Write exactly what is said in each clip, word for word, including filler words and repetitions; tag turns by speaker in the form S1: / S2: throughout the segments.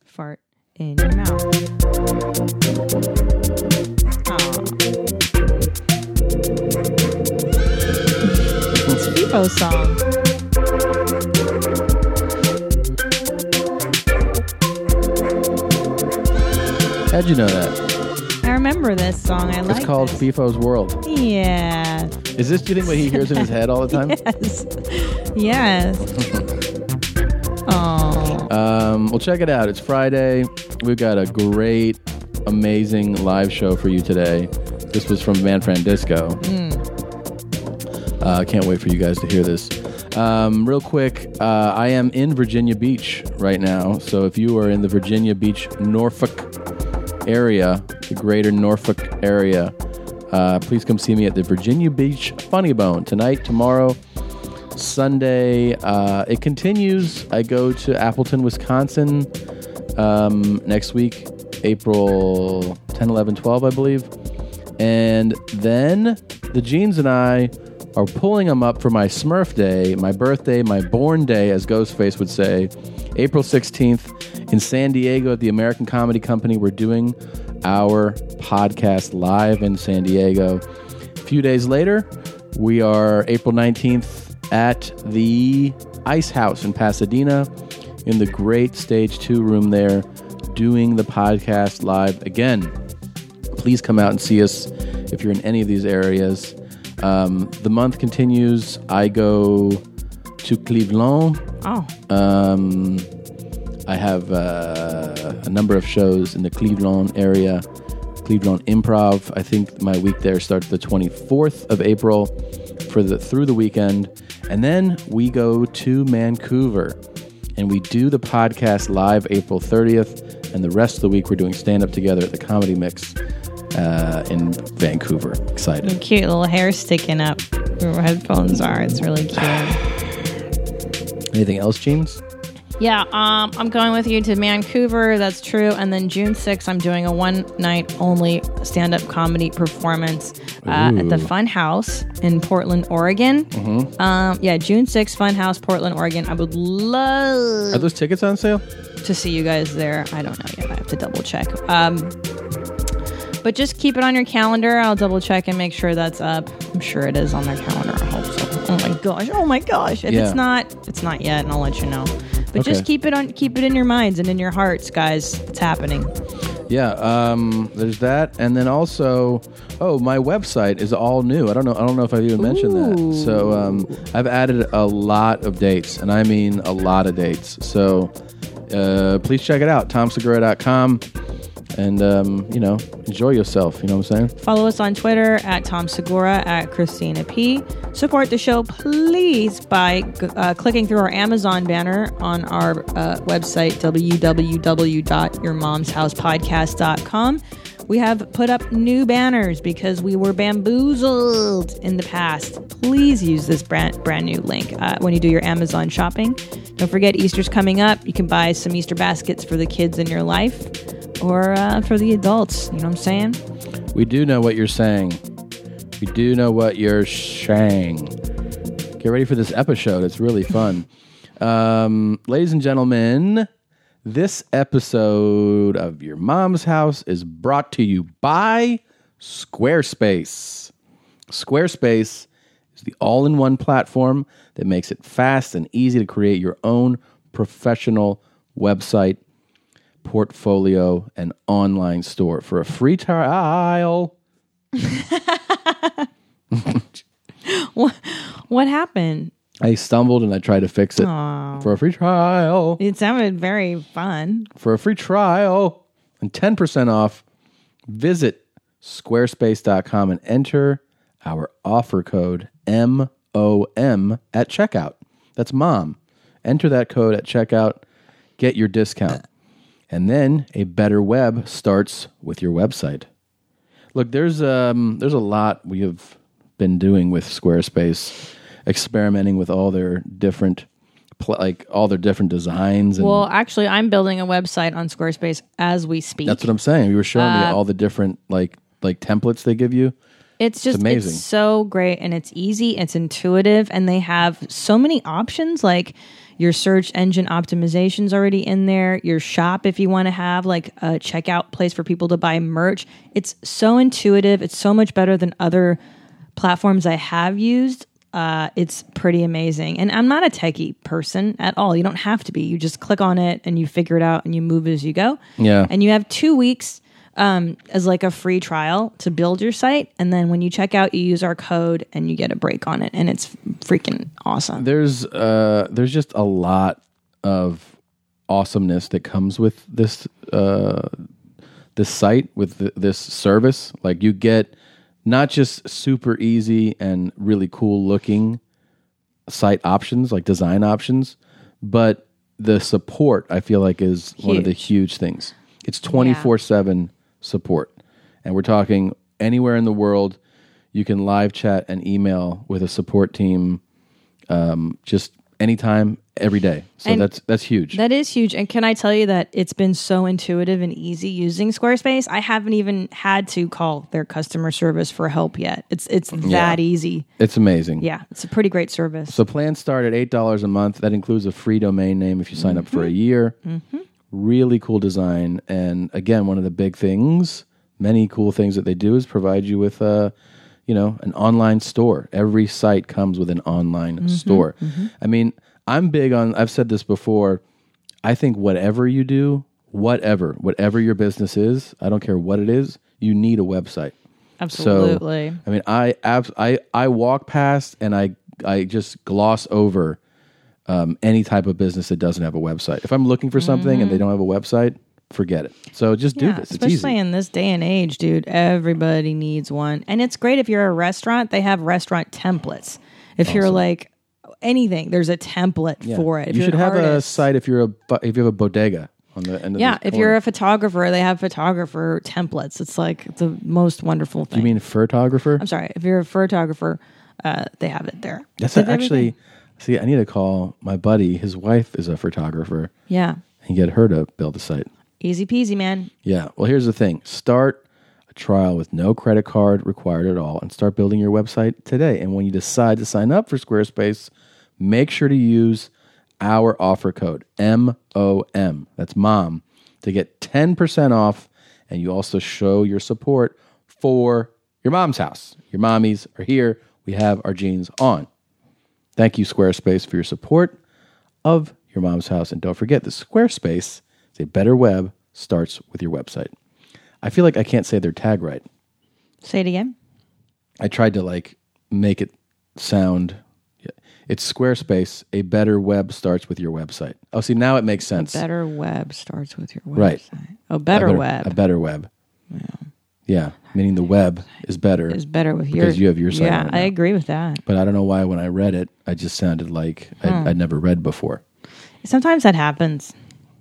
S1: fart in your mouth. Aww. It's FIFO's song.
S2: How'd you know that?
S1: I remember this song. I like
S2: It's called
S1: this.
S2: FIFO's World.
S1: Yeah.
S2: Is this, do you think, what he hears in his head all the time?
S1: Yes. Yes. Oh.
S2: Um, well, check it out. It's Friday. We've got a great, amazing live show for you today. This was from Van Fran Disco.
S1: Mm.
S2: I uh, can't wait for you guys to hear this. Um, real quick, uh, I am in Virginia Beach right now. So if you are in the Virginia Beach, Norfolk area, the greater Norfolk area, uh, please come see me at the Virginia Beach Funny Bone tonight, tomorrow, Sunday. Uh, it continues. I go to Appleton, Wisconsin um, next week, April tenth, eleventh, twelfth, I believe. And then the Jeans and I are pulling them up for my Smurf Day, my birthday, my born day, as Ghostface would say, April sixteenth in San Diego at the American Comedy Company. We're doing our podcast live in San Diego. A few days later, we are April nineteenth at the Ice House in Pasadena in the great Stage two room there, doing the podcast live again. Please come out and see us if you're in any of these areas. Um, the month continues. I go to Cleveland.
S1: Oh.
S2: Um, I have uh, a number of shows in the Cleveland area. Cleveland Improv. I think my week there starts the twenty-fourth of April for the through the weekend. And then we go to Vancouver and we do the podcast live April thirtieth. And the rest of the week we're doing stand-up together at the Comedy Mix uh, in Vancouver. Excited.
S1: Your cute little hair sticking up where headphones are. It's really cute.
S2: Anything else, Jeans?
S1: Yeah, um, I'm going with you to Vancouver. That's true. And then June sixth, I'm doing a one-night only stand-up comedy performance uh, at the Fun House in Portland, Oregon.
S2: Mm-hmm.
S1: Um, yeah, June sixth, Fun House, Portland, Oregon. I would love
S2: Are those tickets on sale?
S1: to see you guys there. I don't know yet. I have to double check. Um, but just keep it on your calendar. I'll double check and make sure that's up. I'm sure it is on their calendar. I hope so. Oh my gosh. Oh my gosh. If
S2: Yeah.
S1: it's not, it's not yet, and I'll let you know. But
S2: Okay.
S1: just keep it on, keep it in your minds and in your hearts, guys. It's happening.
S2: Yeah, um, there's that, and then also, oh, my website is all new. I don't know. I don't know if I've even mentioned that. So um, I've added a lot of dates, and I mean a lot of dates. So uh, please check it out, tom segura dot com, and um, you know, enjoy yourself. You know what I'm saying?
S1: Follow us on Twitter at Tom Segura, at Christina P. Support the show, please, by uh, clicking through our Amazon banner on our uh, website, w w w dot your moms house podcast dot com. We have put up new banners because we were bamboozled in the past. Please use this brand, brand new link uh, when you do your Amazon shopping. Don't forget, Easter's coming up. You can buy some Easter baskets for the kids in your life or uh, for the adults. You know what I'm saying?
S2: We do know what you're saying. We do know what you're saying. Get ready for this episode. It's really fun. Um, ladies and gentlemen, this episode of Your Mom's House is brought to you by Squarespace. Squarespace is the all-in-one platform that makes it fast and easy to create your own professional website, portfolio, and online store. For a free trial...
S1: what, what happened?
S2: I stumbled and I tried to fix it.
S1: Aww.
S2: For a free trial.
S1: It sounded very fun.
S2: For a free trial and ten percent off, visit squarespace dot com and enter our offer code M O M at checkout. That's mom. Enter that code at checkout, get your discount. And then a better web starts with your website. Look, there's um, there's a lot we have been doing with Squarespace, experimenting with all their different, pl- like all their different designs. And
S1: Well, actually, I'm building a website on Squarespace as we speak.
S2: that's what I'm saying. You were showing me
S1: Uh,
S2: all the different like like templates they give you.
S1: It's just
S2: It's amazing.
S1: It's so great, and it's easy, it's intuitive, and they have so many options. Like Your search engine optimization's already in there. Your shop, if you want to have like a checkout place for people to buy merch. It's so intuitive. It's so much better than other platforms I have used. Uh, it's pretty amazing. And I'm not a techie person at all. You don't have to be. You just click on it and you figure it out and you move as you go.
S2: Yeah.
S1: And you have two weeks um, as like a free trial to build your site. And then when you check out, you use our code and you get a break on it. And it's freaking awesome.
S2: There's uh, there's just a lot of awesomeness that comes with this uh, this site, with th- this service. Like you get not just super easy and really cool looking site options, like design options, but the support, I feel like, is huge. One of the huge things. It's twenty-four seven support. And we're talking anywhere in the world, you can live chat and email with a support team um, just anytime, every day. So
S1: and
S2: that's that's huge.
S1: That is huge. And can I tell you that it's been so intuitive and easy using Squarespace? I haven't even had to call their customer service for help yet. It's it's that
S2: yeah.
S1: easy.
S2: It's amazing.
S1: Yeah, it's a pretty great service.
S2: So plans start at eight dollars a month. That includes a free domain name if you sign mm-hmm. up for a year. Mm-hmm. Really cool design. And again, one of the big things, many cool things that they do is provide you with a, you know, an online store. Every site comes with an online mm-hmm. store. Mm-hmm. I mean, I'm big on, I've said this before, I think whatever you do, whatever, whatever your business is, I don't care what it is, you need a website.
S1: Absolutely.
S2: So, I mean, I, abs- I, I walk past and I, I just gloss over um, any type of business that doesn't have a website. If I'm looking for something mm-hmm. and they don't have a website, forget it. So just
S1: yeah,
S2: do this. It's
S1: especially
S2: easy.
S1: in this day and age, dude, everybody needs one. And it's great if you're a restaurant, they have restaurant templates. If awesome. You're like, anything, there's a template yeah. for it. If
S2: you should have
S1: artist,
S2: a site if you're a if you have a bodega on the end of
S1: yeah.
S2: the
S1: If
S2: corner.
S1: you're a photographer, they have photographer templates. It's like the most wonderful thing.
S2: You mean photographer?
S1: I'm sorry. If you're a photographer, uh, they have it there.
S2: That's a, actually. See, I need to call my buddy. His wife is a photographer.
S1: Yeah,
S2: and get her to build a site.
S1: Easy peasy, man.
S2: Yeah. Well, here's the thing: start a trial with no credit card required at all, and start building your website today. And when you decide to sign up for Squarespace, make sure to use our offer code, M O M, that's MOM, to get ten percent off, and you also show your support for your mom's house. Your mommies are here. We have our jeans on. Thank you, Squarespace, for your support of your mom's house. And don't forget that Squarespace is a better web starts with your website. I feel like I can't say their tag right.
S1: Say it again.
S2: I tried to like make it sound... It's Squarespace. A better web starts with your website. Oh, see, now it makes sense.
S1: A better web starts with your website.
S2: Right.
S1: Oh, better,
S2: a better
S1: web.
S2: A better web.
S1: Yeah.
S2: Yeah, meaning the web is better.
S1: Is better with your...
S2: Because you have your site.
S1: Yeah,
S2: right
S1: I
S2: now.
S1: agree with that.
S2: But I don't know why when I read it, I just sounded like hmm. I'd, I'd never read before.
S1: Sometimes that happens.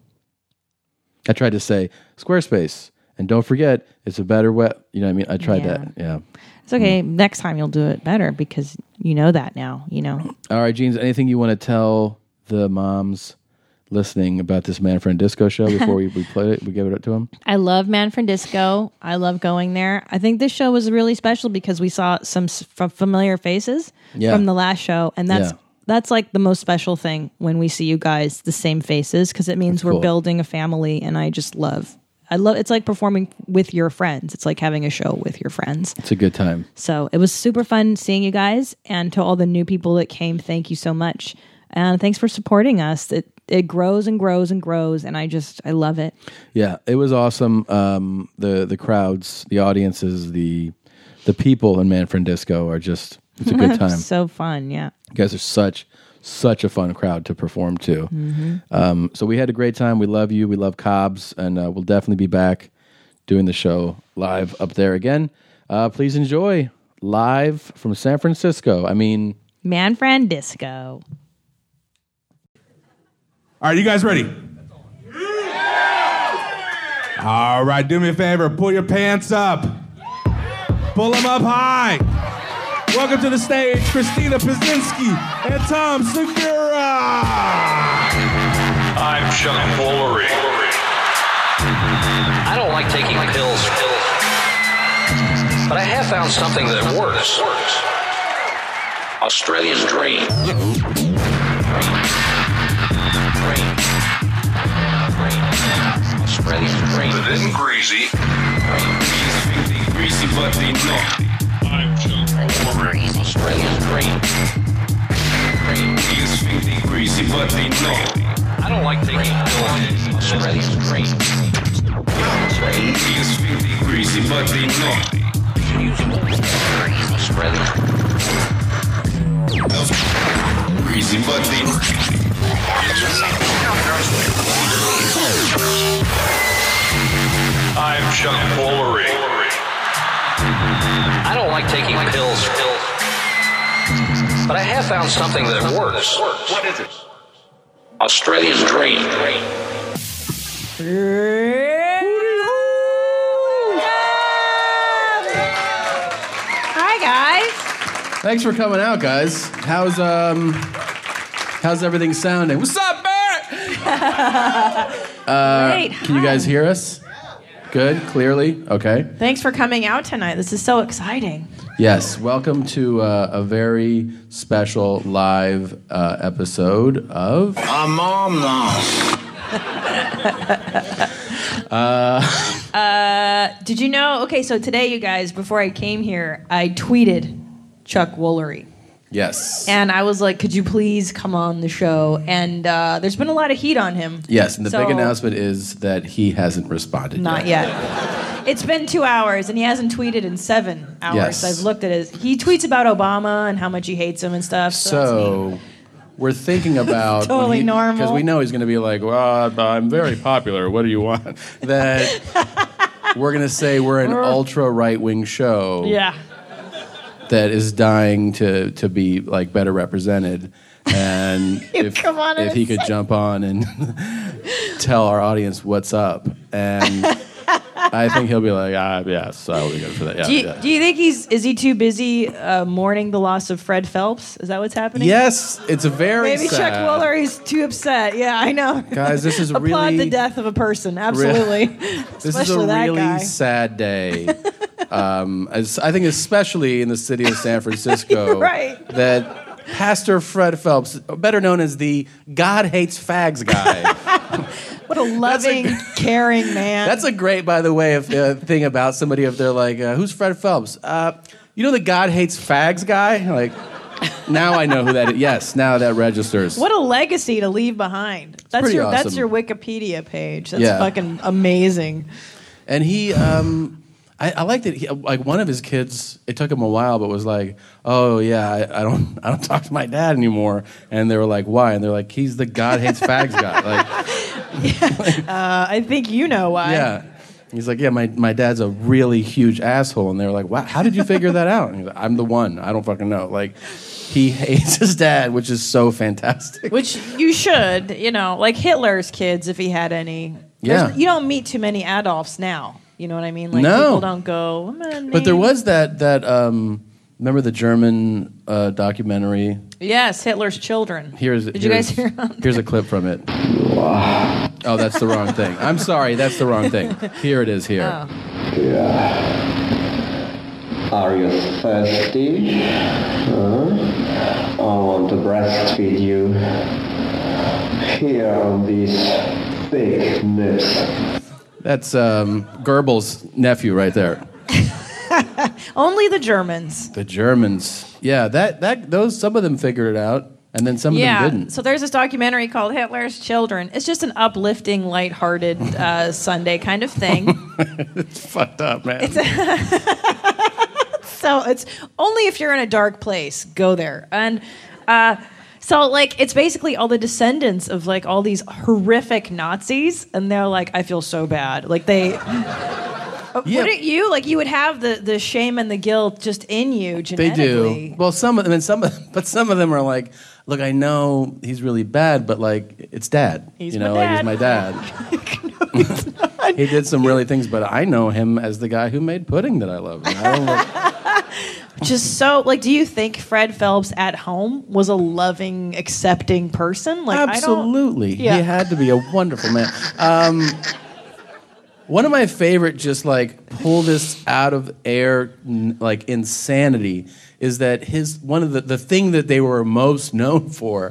S2: I tried to say Squarespace, and don't forget, it's a better web. You know what I mean? I tried
S1: yeah.
S2: that. Yeah.
S1: It's okay. Mm. Next time you'll do it better because you know that now, you know.
S2: All right, Jeans, anything you want to tell the moms listening about this Manfred Disco show before we, we play it, we give it up to them?
S1: I love Manfred Disco. I love going there. I think this show was really special because we saw some s- familiar faces yeah. from the last show, and that's yeah. that's like the most special thing when we see you guys the same faces because it means that's we're cool. building a family, and I just love. I love. It's like performing with your friends. It's like having a show with your friends.
S2: It's a good time.
S1: So it was super fun seeing you guys, and to all the new people that came, thank you so much, and thanks for supporting us. It it grows and grows and grows, and I just I love it.
S2: Yeah, it was awesome. Um, the the crowds, the audiences, the the people in Manfred Disco are just it's a good time.
S1: So fun, yeah.
S2: You guys are such such a fun crowd to perform to. Mm-hmm. Um, so we had a great time. We love you. We love Cobbs, and uh, we'll definitely be back doing the show live up there again. Uh, please enjoy live from San Francisco. I mean,
S1: Manfred Disco.
S3: All right, you guys ready? All right, do me a favor. Pull your pants up. Pull them up high. Welcome to the stage, Christina Pazynski and Tom Segura.
S4: I'm Chuck Woolery. I don't like taking pills, but I have found something that works. Australian Dream. Australian dream.
S5: Then greasy. He's greasy, but they naughty. I'm
S4: Greasy. Australian dream.
S5: He's filthy, greasy, but they naughty.
S4: I don't like taking pills. Australian dream.
S5: He's filthy, greasy, but they naughty.
S4: Australian.
S5: Greasy, but they I'm Chuck Woolery.
S4: I don't like taking pills. But I have found something that works.
S5: What is it?
S4: Australian dream.
S1: Hi, guys.
S2: Thanks for coming out, guys. How's um, how's everything sounding? What's up, Bert? uh,
S1: Great.
S2: Can you guys hear us? Good, clearly. Okay.
S1: Thanks for coming out tonight. This is so exciting.
S2: Yes. Welcome to uh, a very special live uh, episode of.
S5: Among Us.
S2: uh,
S1: uh, did you know? Okay, so today, you guys, before I came here, I tweeted Chuck Woolery.
S2: Yes.
S1: And I was like, could you please come on the show? And uh, there's been a lot of heat on him.
S2: Yes, and the
S1: So-
S2: big announcement is that he hasn't responded
S1: Not
S2: yet.
S1: yet. It's been two hours, and he hasn't tweeted in seven hours.
S2: Yes.
S1: I've looked at his. He tweets about Obama and how much he hates him and stuff. So, that's neat.
S2: So, we're thinking about
S1: Totally normal.
S2: because we know he's going to be like, "Well, I'm very popular. What do you want?" That we're going to say we're an ultra right wing show
S1: Yeah.
S2: that is dying to to be like better represented, and
S1: You
S2: if
S1: come on
S2: if
S1: and
S2: he could
S1: say-
S2: jump on and tell our audience what's up, and I think he'll be like, "Ah, yes, I'll be good for that." Yeah,
S1: Do you,
S2: yeah.
S1: do you think he's is he too busy uh, mourning the loss of Fred Phelps? Is that what's happening?
S2: Yes, it's a very
S1: Maybe
S2: sad.
S1: Chuck Woolery's too upset. Yeah, I know.
S2: Guys, this is
S1: Applaud
S2: really-
S1: the death of a person. Absolutely.
S2: This
S1: Especially
S2: is a
S1: that
S2: really
S1: guy.
S2: sad day. um, as, I think especially in the city of San Francisco,
S1: Right.
S2: that Pastor Fred Phelps, better known as the God hates fags guy.
S1: What a loving, caring man.
S2: That's a great, by the way, if, uh, thing about somebody if they're like, uh, who's Fred Phelps? Uh, you know the God hates fags guy? Like, now I know who that is. Yes, now that registers.
S1: What a legacy to leave behind. That's
S2: pretty
S1: your
S2: awesome.
S1: that's your Wikipedia page. That's
S2: Yeah.
S1: fucking amazing.
S2: And he, um, I, I like that. He, like one of his kids, it took him a while, but was like, "Oh yeah, I, I don't, I don't talk to my dad anymore." And they were like, "Why?" And they're like, "He's the God hates fags guy." Like,
S1: Uh, I think you know why.
S2: yeah. He's like, "Yeah, my, my dad's a really huge asshole." And they were like, "Wow, how did you figure that out?" And he's like, "I'm the one. I don't fucking know." Like, he hates his dad, which is so fantastic.
S1: Which you should, you know, like Hitler's kids, if he had any. There's-
S2: Yeah.
S1: You don't meet too many Adolfs now. You know what I mean? Like
S2: No.
S1: people don't go. "I'm gonna
S2: But there
S1: name-"
S2: was that that um, remember the German uh, documentary.
S1: Yes, Hitler's children.
S2: Here's
S1: Did you guys
S2: here's-
S1: hear?
S2: Here's a clip from it. Oh, that's the wrong thing. I'm sorry, that's the wrong thing. Here it is. Here.
S6: Are you thirsty? Huh? I want to breastfeed you. Here on these big nips.
S2: That's um, Goebbels' nephew right there.
S1: Only the Germans.
S2: The Germans. Yeah, that that those some of them figured it out, and then some of
S1: Yeah.
S2: them didn't.
S1: So there's this documentary called Hitler's Children. It's just an uplifting, lighthearted uh, Sunday kind of thing.
S2: It's fucked up, man.
S1: So it's only if you're in a dark place, go there. And uh, so, like, it's basically all the descendants of, like, all these horrific Nazis. And they're like, I feel so bad. Like, they...
S2: Yeah.
S1: Wouldn't you? Like, you would have the, the shame and the guilt just in you
S2: They
S1: genetically.
S2: do. Well, some of them, and some of, but some of them are like, look, I know he's really bad, but like, it's Dad.
S1: He's
S2: you
S1: my
S2: know,
S1: dad.
S2: like he's my dad. He did some really things, but I know him as the guy who made pudding that I love. And I don't like,
S1: Just so, like, do you think Fred Phelps at home was a loving, accepting person? Like,
S2: absolutely,
S1: I don't, yeah.
S2: he had to be a wonderful man. Um, one of my favorite, just like pull this out of air, n- like insanity, is that his one of the the thing that they were most known for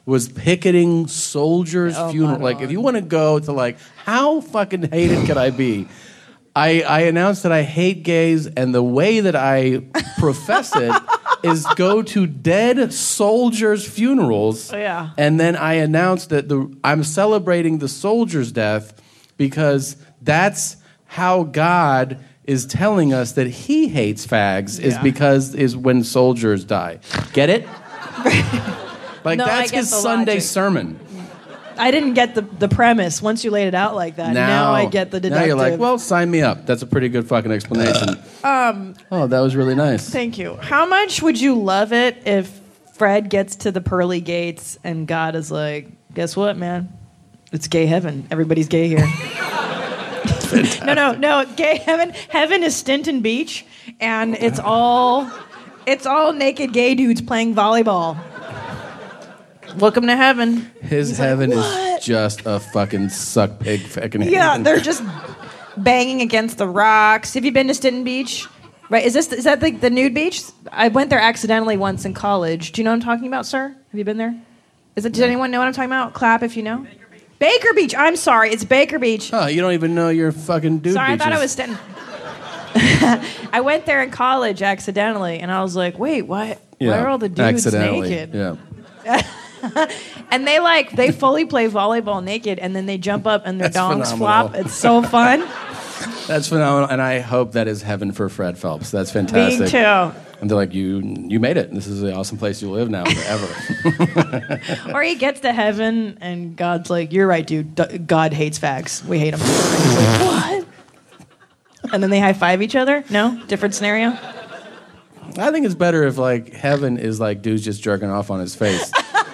S2: was picketing soldiers'
S1: Oh,
S2: funeral.
S1: my
S2: Like,
S1: God.
S2: if you want to go to like, how fucking hated could I be? I, I announced that I hate gays, and the way that I profess it is go to dead soldiers' funerals.
S1: Oh, yeah.
S2: And then I announced that the I'm celebrating the soldier's death because that's how God is telling us that he hates fags is
S1: Yeah.
S2: because is when soldiers die. Get it? Like
S1: No, I
S2: that's
S1: get
S2: his
S1: the
S2: Sunday
S1: logic.
S2: sermon.
S1: I didn't get the, the premise once you laid it out like that. Now, I get the deductive.
S2: Now you're like, well, sign me up. That's a pretty good fucking explanation. um, oh, that was really nice.
S1: Thank you. How much would you love it if Fred gets to the pearly gates and God is like, guess what, man? It's gay heaven. Everybody's gay here. no, no, no. Gay heaven. Heaven is Stinton Beach, and it's all, it's all naked gay dudes playing volleyball. Welcome to heaven.
S2: His
S1: He's like,
S2: heaven
S1: "What?"
S2: is just a fucking suck pig fucking
S1: Yeah,
S2: heaven.
S1: they're just banging against the rocks. Have you been to Stinton Beach? Right? Is this is that the, the nude beach? I went there accidentally once in college. Do you know what I'm talking about, sir? Have you been there? Is it? Does anyone know what I'm talking about? Clap if you know. Baker Beach. Baker Beach. I'm sorry. It's Baker Beach.
S2: Oh, you don't even know your fucking dude
S1: Sorry,
S2: beaches.
S1: I thought it was Stinton. I went there in college accidentally, and I was like, wait, why?
S2: Yeah,
S1: Why are all the dudes
S2: accidentally.
S1: naked?
S2: Yeah.
S1: And they like they fully play volleyball naked, and then they jump up and their
S2: That's
S1: dongs
S2: phenomenal.
S1: flop. It's so fun.
S2: That's phenomenal, and I hope that is heaven for Fred Phelps. That's fantastic.
S1: Me too.
S2: And they're like, you you made it. This is the awesome place you live now forever.
S1: Or he gets to heaven and God's like, "You're right, dude. D- God hates fags. We hate them." And he's like, "What?" And then they high five each other. No, different scenario.
S2: I think it's better if like heaven is like dudes just jerking off on his face.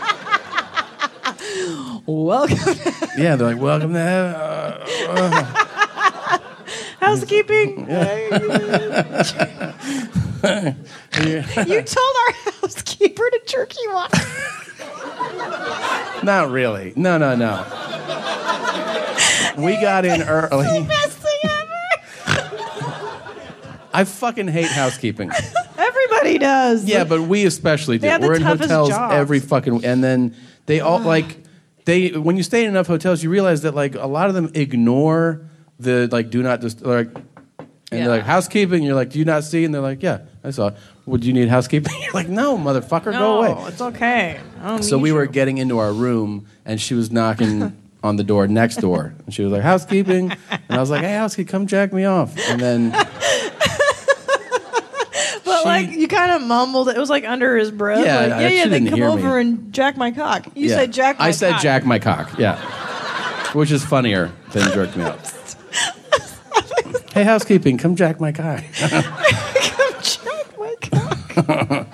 S1: Welcome.
S2: Yeah, they're like, welcome to heaven. Uh,
S1: Housekeeping. You told our housekeeper to jerky walk.
S2: Not really. No, no, no. We got in early.
S1: Best thing ever.
S2: I fucking hate housekeeping.
S1: Everybody does.
S2: Yeah, but we especially do.
S1: They have the
S2: We're in
S1: toughest
S2: hotels
S1: jobs.
S2: every fucking, and then they all like they when you stay in enough hotels, you realize that like a lot of them ignore the like do not just like, and
S1: Yeah.
S2: they're like housekeeping. You're like, do you not see? And they're like, yeah, I saw it. Would you need housekeeping? You're like, no, motherfucker,
S1: no,
S2: go away.
S1: it's okay. I don't
S2: So
S1: need
S2: we were
S1: you.
S2: getting into our room, and she was knocking on the door next door, and she was like, housekeeping, and I was like, hey, housekeeping, come jack me off, and then.
S1: But
S2: She-
S1: like you kind of mumbled it. It was like under his breath.
S2: Yeah,
S1: like,
S2: I-
S1: yeah, yeah.
S2: she
S1: Then
S2: didn't
S1: come
S2: hear
S1: over
S2: me.
S1: and jack my cock. You
S2: Yeah.
S1: said jack my
S2: I said
S1: cock.
S2: jack my cock, yeah. Which is funnier than jerk me off. Hey, housekeeping, come jack my cock.
S1: Come jack my cock.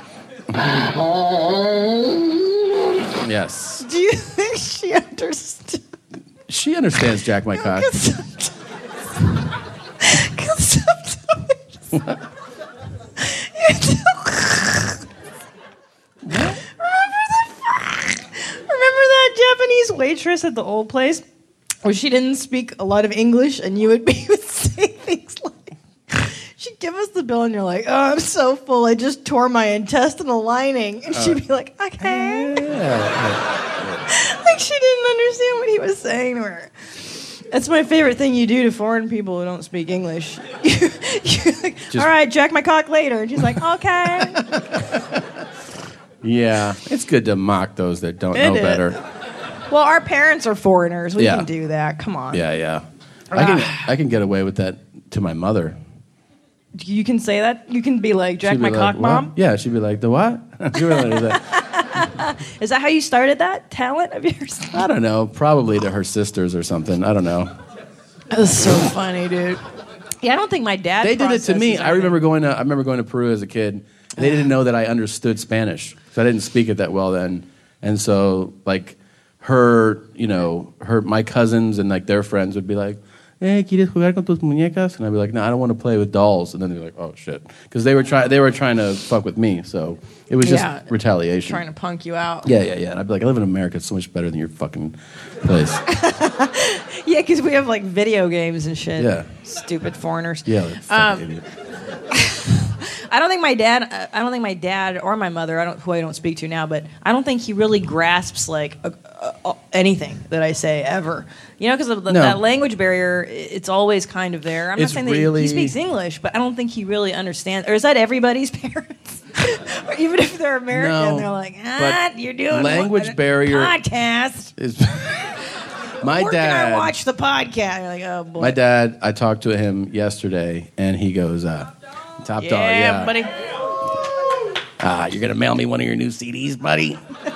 S2: Yes.
S1: Do you think she understood?
S2: She understands jack my cock.
S1: Because sometimes, 'cause sometimes you don't- remember that? Remember that Japanese waitress at the old place where she didn't speak a lot of English, and you would be you would say things like. She'd give us the bill, and you're like, "Oh, I'm so full. I just tore my intestinal lining." And she'd be like, "Okay." Like she didn't understand what he was saying to her. That's my favorite thing you do to foreign people who don't speak English. You, you're like,
S2: Just-
S1: all right, jack my cock later. And she's like, okay.
S2: Yeah, it's good to mock those that don't
S1: It
S2: know
S1: is.
S2: better.
S1: Well, our parents are foreigners. We
S2: Yeah.
S1: can do that. Come on.
S2: Yeah, yeah. I can I can get away with that to my mother.
S1: You can say that. You can be like, jack
S2: She'd be
S1: my
S2: like,
S1: cock,
S2: "What?"
S1: mom.
S2: Yeah, she'd be like, the what? She'd be like that.
S1: Is that how you started that talent of yours?
S2: I don't know. Probably to her sisters or something. I don't know.
S1: That's so funny, dude. Yeah, I don't think my dad.
S2: They did it to me.
S1: processes
S2: I remember
S1: anything.
S2: going to I remember going to Peru as a kid. And they didn't know that I understood Spanish, so I didn't speak it that well then. And so, like, her, you know, her my cousins and like their friends would be like, "Hey, ¿quieres jugar con tus muñecas?" And I'd be like, "No, I don't want to play with dolls." And then they'd be like, "Oh shit," because they were trying they were trying to fuck with me. So it was just
S1: Yeah.
S2: retaliation.
S1: Trying to punk you out.
S2: Yeah, yeah, yeah. And I'd be like, "I live in America. It's so much better than your fucking place."
S1: Yeah, because we have like video games and shit.
S2: Yeah.
S1: Stupid foreigners.
S2: Yeah, like, fucking
S1: Um,
S2: idiot.
S1: I don't think my dad. uh, I don't think my dad or my mother. I don't who I don't speak to now, but I don't think he really grasps like uh, uh, anything that I say ever. You know, because of the,
S2: No.
S1: that language barrier. It's always kind of there. I'm
S2: It's
S1: not saying that
S2: really-
S1: he speaks English, but I don't think he really understands. Or is that everybody's parents? Or even if they're American,
S2: No,
S1: they're like,
S2: but
S1: ah, you're doing
S2: language
S1: a
S2: barrier-
S1: podcast.
S2: Is my
S1: Where
S2: dad?
S1: can I watch the podcast? You're like, oh boy.
S2: My dad. I talked to him yesterday, and he goes, uh, "Top
S1: yeah,
S2: dog, yeah,
S1: buddy.
S2: Ah, you're gonna mail me one of your new C Ds, buddy."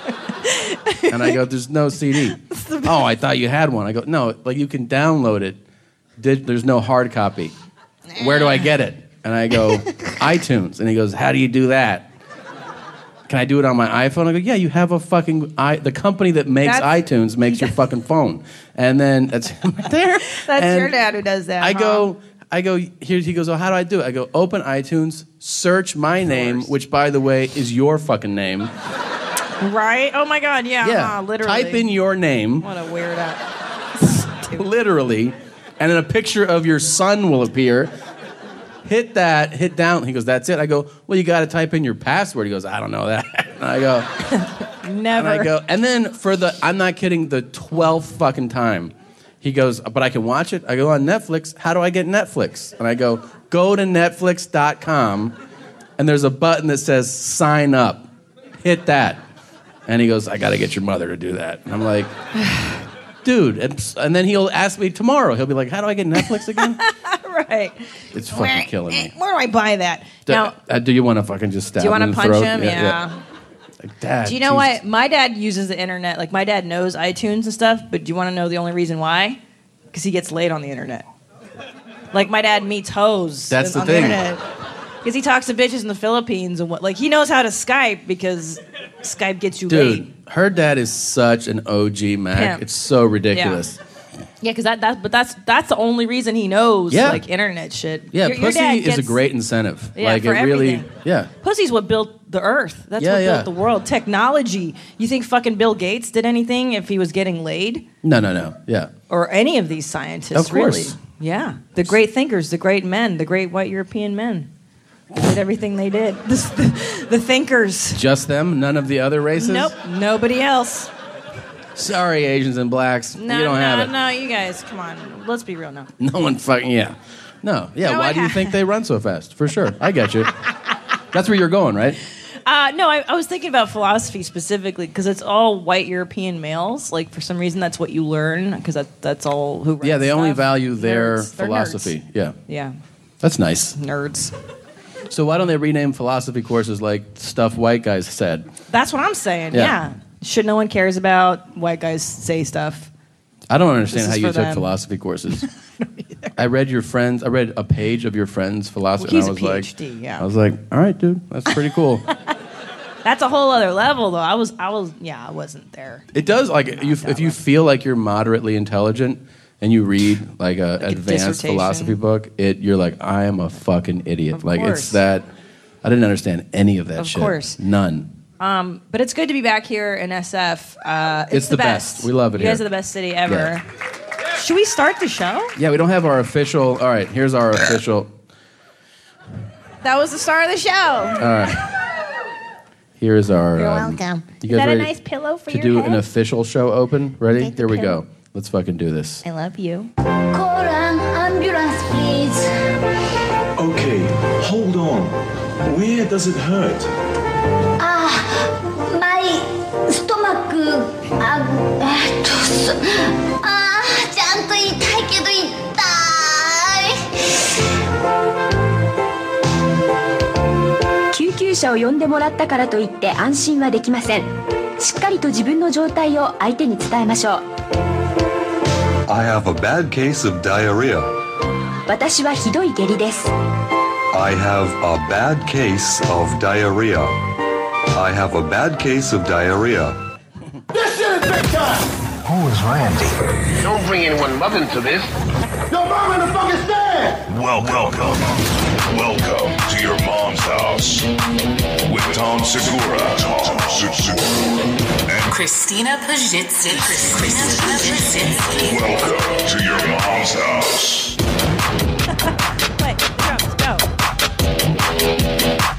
S2: And I go, "There's no C D." Oh, I thought you had one. I go, "No, like you can download it. Did, there's no hard copy. Where do I get it?" And I go, "iTunes." And he goes, "How do you do that?" Can I do it on my iPhone? I go, "Yeah, you have a fucking I, the company that makes
S1: That's-
S2: iTunes makes your fucking phone." And then that's right there.
S1: That's
S2: And
S1: your dad who does that.
S2: I
S1: huh?
S2: go, I go. Here he goes. Oh, how do I do it? I go, open iTunes, search my name, which by the way is your fucking name.
S1: right. Oh my God. Yeah.
S2: Yeah,
S1: huh, literally.
S2: type in your name,
S1: What a weirdo.
S2: literally, and then a picture of your son will appear. Hit that, hit down. He goes, "That's it." I go, "Well, you got to type in your password." He goes, "I don't know that." And I go,
S1: Never.
S2: and I go, and then for the, I'm not kidding, the twelfth fucking time, he goes, "But I can watch it." I go, "On Netflix. How do I get Netflix?" And I go, "Go to netflix dot com, and there's a button that says sign up. Hit that." And he goes, "I got to get your mother to do that." And I'm like, dude. And, and then he'll ask me tomorrow. He'll be like, "How do I get Netflix again?"
S1: right.
S2: It's fucking killing me.
S1: Where do I buy that?
S2: Do,
S1: now,
S2: uh, do you want to fucking just stab
S1: do you
S2: him
S1: want
S2: in
S1: to
S2: the
S1: punch
S2: throat?
S1: him? Yeah.
S2: Like, Dad,
S1: Do you know
S2: Jesus.
S1: why? My dad uses the internet. Like, my dad knows iTunes and stuff, but do you want to know the only reason why? Because he gets laid on the internet. Like, my dad meets hoes
S2: That's the
S1: on
S2: thing.
S1: the internet. Because he talks to bitches in the Philippines and what. Like, he knows how to Skype because Skype gets you
S2: Dude,
S1: laid.
S2: her dad is such an O G Mac.
S1: Pimp.
S2: It's so ridiculous.
S1: Yeah, because that, that, but that's that's the only reason he knows
S2: Yeah.
S1: like internet shit.
S2: Yeah,
S1: Your- your
S2: pussy
S1: dad
S2: is a
S1: gets-
S2: great incentive.
S1: Yeah,
S2: like
S1: for
S2: it really
S1: everything.
S2: yeah.
S1: Pussy's what built the earth. That's
S2: Yeah,
S1: what
S2: yeah.
S1: built the world. Technology. You think fucking Bill Gates did anything if he was getting laid?
S2: No, no, no. Yeah.
S1: Or any of these scientists,
S2: Of course.
S1: really. Yeah. The great thinkers, the great men, the great white European men. They did everything they did. The, the, the thinkers.
S2: Just them, none of the other races?
S1: Nope. Nobody else.
S2: Sorry, Asians and blacks.
S1: No,
S2: you don't
S1: no,
S2: have it.
S1: no, you guys, come on. Let's be real now.
S2: No one fucking yeah. No. Yeah,
S1: No,
S2: why
S1: I
S2: do you
S1: ha-
S2: think they run so fast? For sure. I get you. That's where you're going, right?
S1: Uh, no, I, I was thinking about philosophy specifically because it's all white European males. Like, for some reason, that's what you learn because that, that's all who
S2: Yeah,
S1: writes
S2: they only
S1: stuff.
S2: value their
S1: Nerds. They're
S2: philosophy.
S1: nerds.
S2: Yeah.
S1: Yeah,
S2: That's nice.
S1: nerds.
S2: So why don't they rename philosophy courses like stuff white guys said?
S1: That's what I'm saying.
S2: Yeah.
S1: Yeah. Should no one cares about white guys say stuff?
S2: I don't understand
S1: This
S2: how
S1: is
S2: you
S1: for
S2: took
S1: them.
S2: philosophy courses. I read your friends. I read a page of your friend's philosophy.
S1: Well, he's
S2: and I
S1: a
S2: was
S1: PhD,
S2: like,
S1: yeah.
S2: I was like, all right, dude, that's pretty cool.
S1: That's a whole other level, though. I was, I was, yeah, I wasn't there.
S2: It does like you, if you feel like you're moderately intelligent and you read like a
S1: a
S2: advanced
S1: dissertation.
S2: philosophy book, it you're like, I am a fucking idiot.
S1: Of
S2: like
S1: course.
S2: it's that. I didn't understand any of that
S1: Of
S2: shit.
S1: course.
S2: None.
S1: Um, but it's good to be back here in S F. Uh, it's,
S2: It's the best. We love it
S1: You guys
S2: here.
S1: are the best city ever.
S2: Yeah.
S1: Should we start the show?
S2: Yeah, we don't have our official. All right, here's our official.
S1: That was the start of the show.
S2: All right. Here is our.
S1: You're
S2: um,
S1: welcome.
S2: You
S1: Is
S2: guys
S1: that a
S2: ready
S1: nice pillow for
S2: to
S1: your
S2: do
S1: head?
S2: an official show open? Ready?
S1: Take the
S2: Here we
S1: pillow.
S2: go. Let's fucking do this.
S1: I love you.
S7: Call an ambulance, please.
S5: Okay, hold on. Where does it hurt?
S7: Ah, my stomach. あ、えっと、すあー、ちゃんと痛いけど痛い。
S8: 救急車を呼んでもらったからといって安心はできません。しっかりと自分の状態を相手に伝えましょう。
S9: I have a bad case of diarrhea.
S8: 私はひどい下痢です。
S9: I have a bad case of diarrhea. I have a bad case of diarrhea.
S10: This shit is big time!
S11: Who is Randy?
S4: Don't bring anyone love into this.
S10: Yo, mom in the fucking stand!
S12: Welcome, welcome to your mom's house with Tom Segura, Tom Segura, and
S13: Christina Pajitsky. Christina Pajitsky.
S12: welcome to your mom's house.
S1: Play. Drums. Go.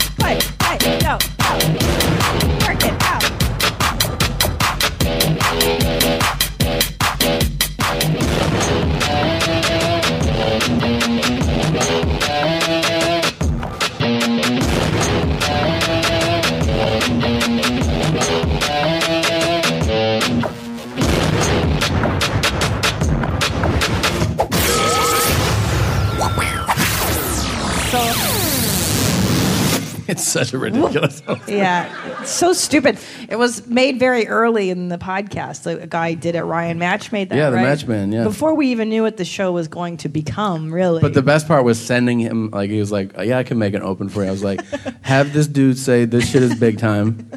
S2: It's such a ridiculous.
S1: Yeah, it's so stupid. It was made very early in the podcast. Like, a guy did it. Ryan Match made that.
S2: Yeah, the
S1: right?
S2: Matchman, yeah.
S1: Before we even knew what the show was going to become, really.
S2: But the best part was sending him, like, he was like, yeah, I can make an open for you. I was like, have this dude say, this shit is big time.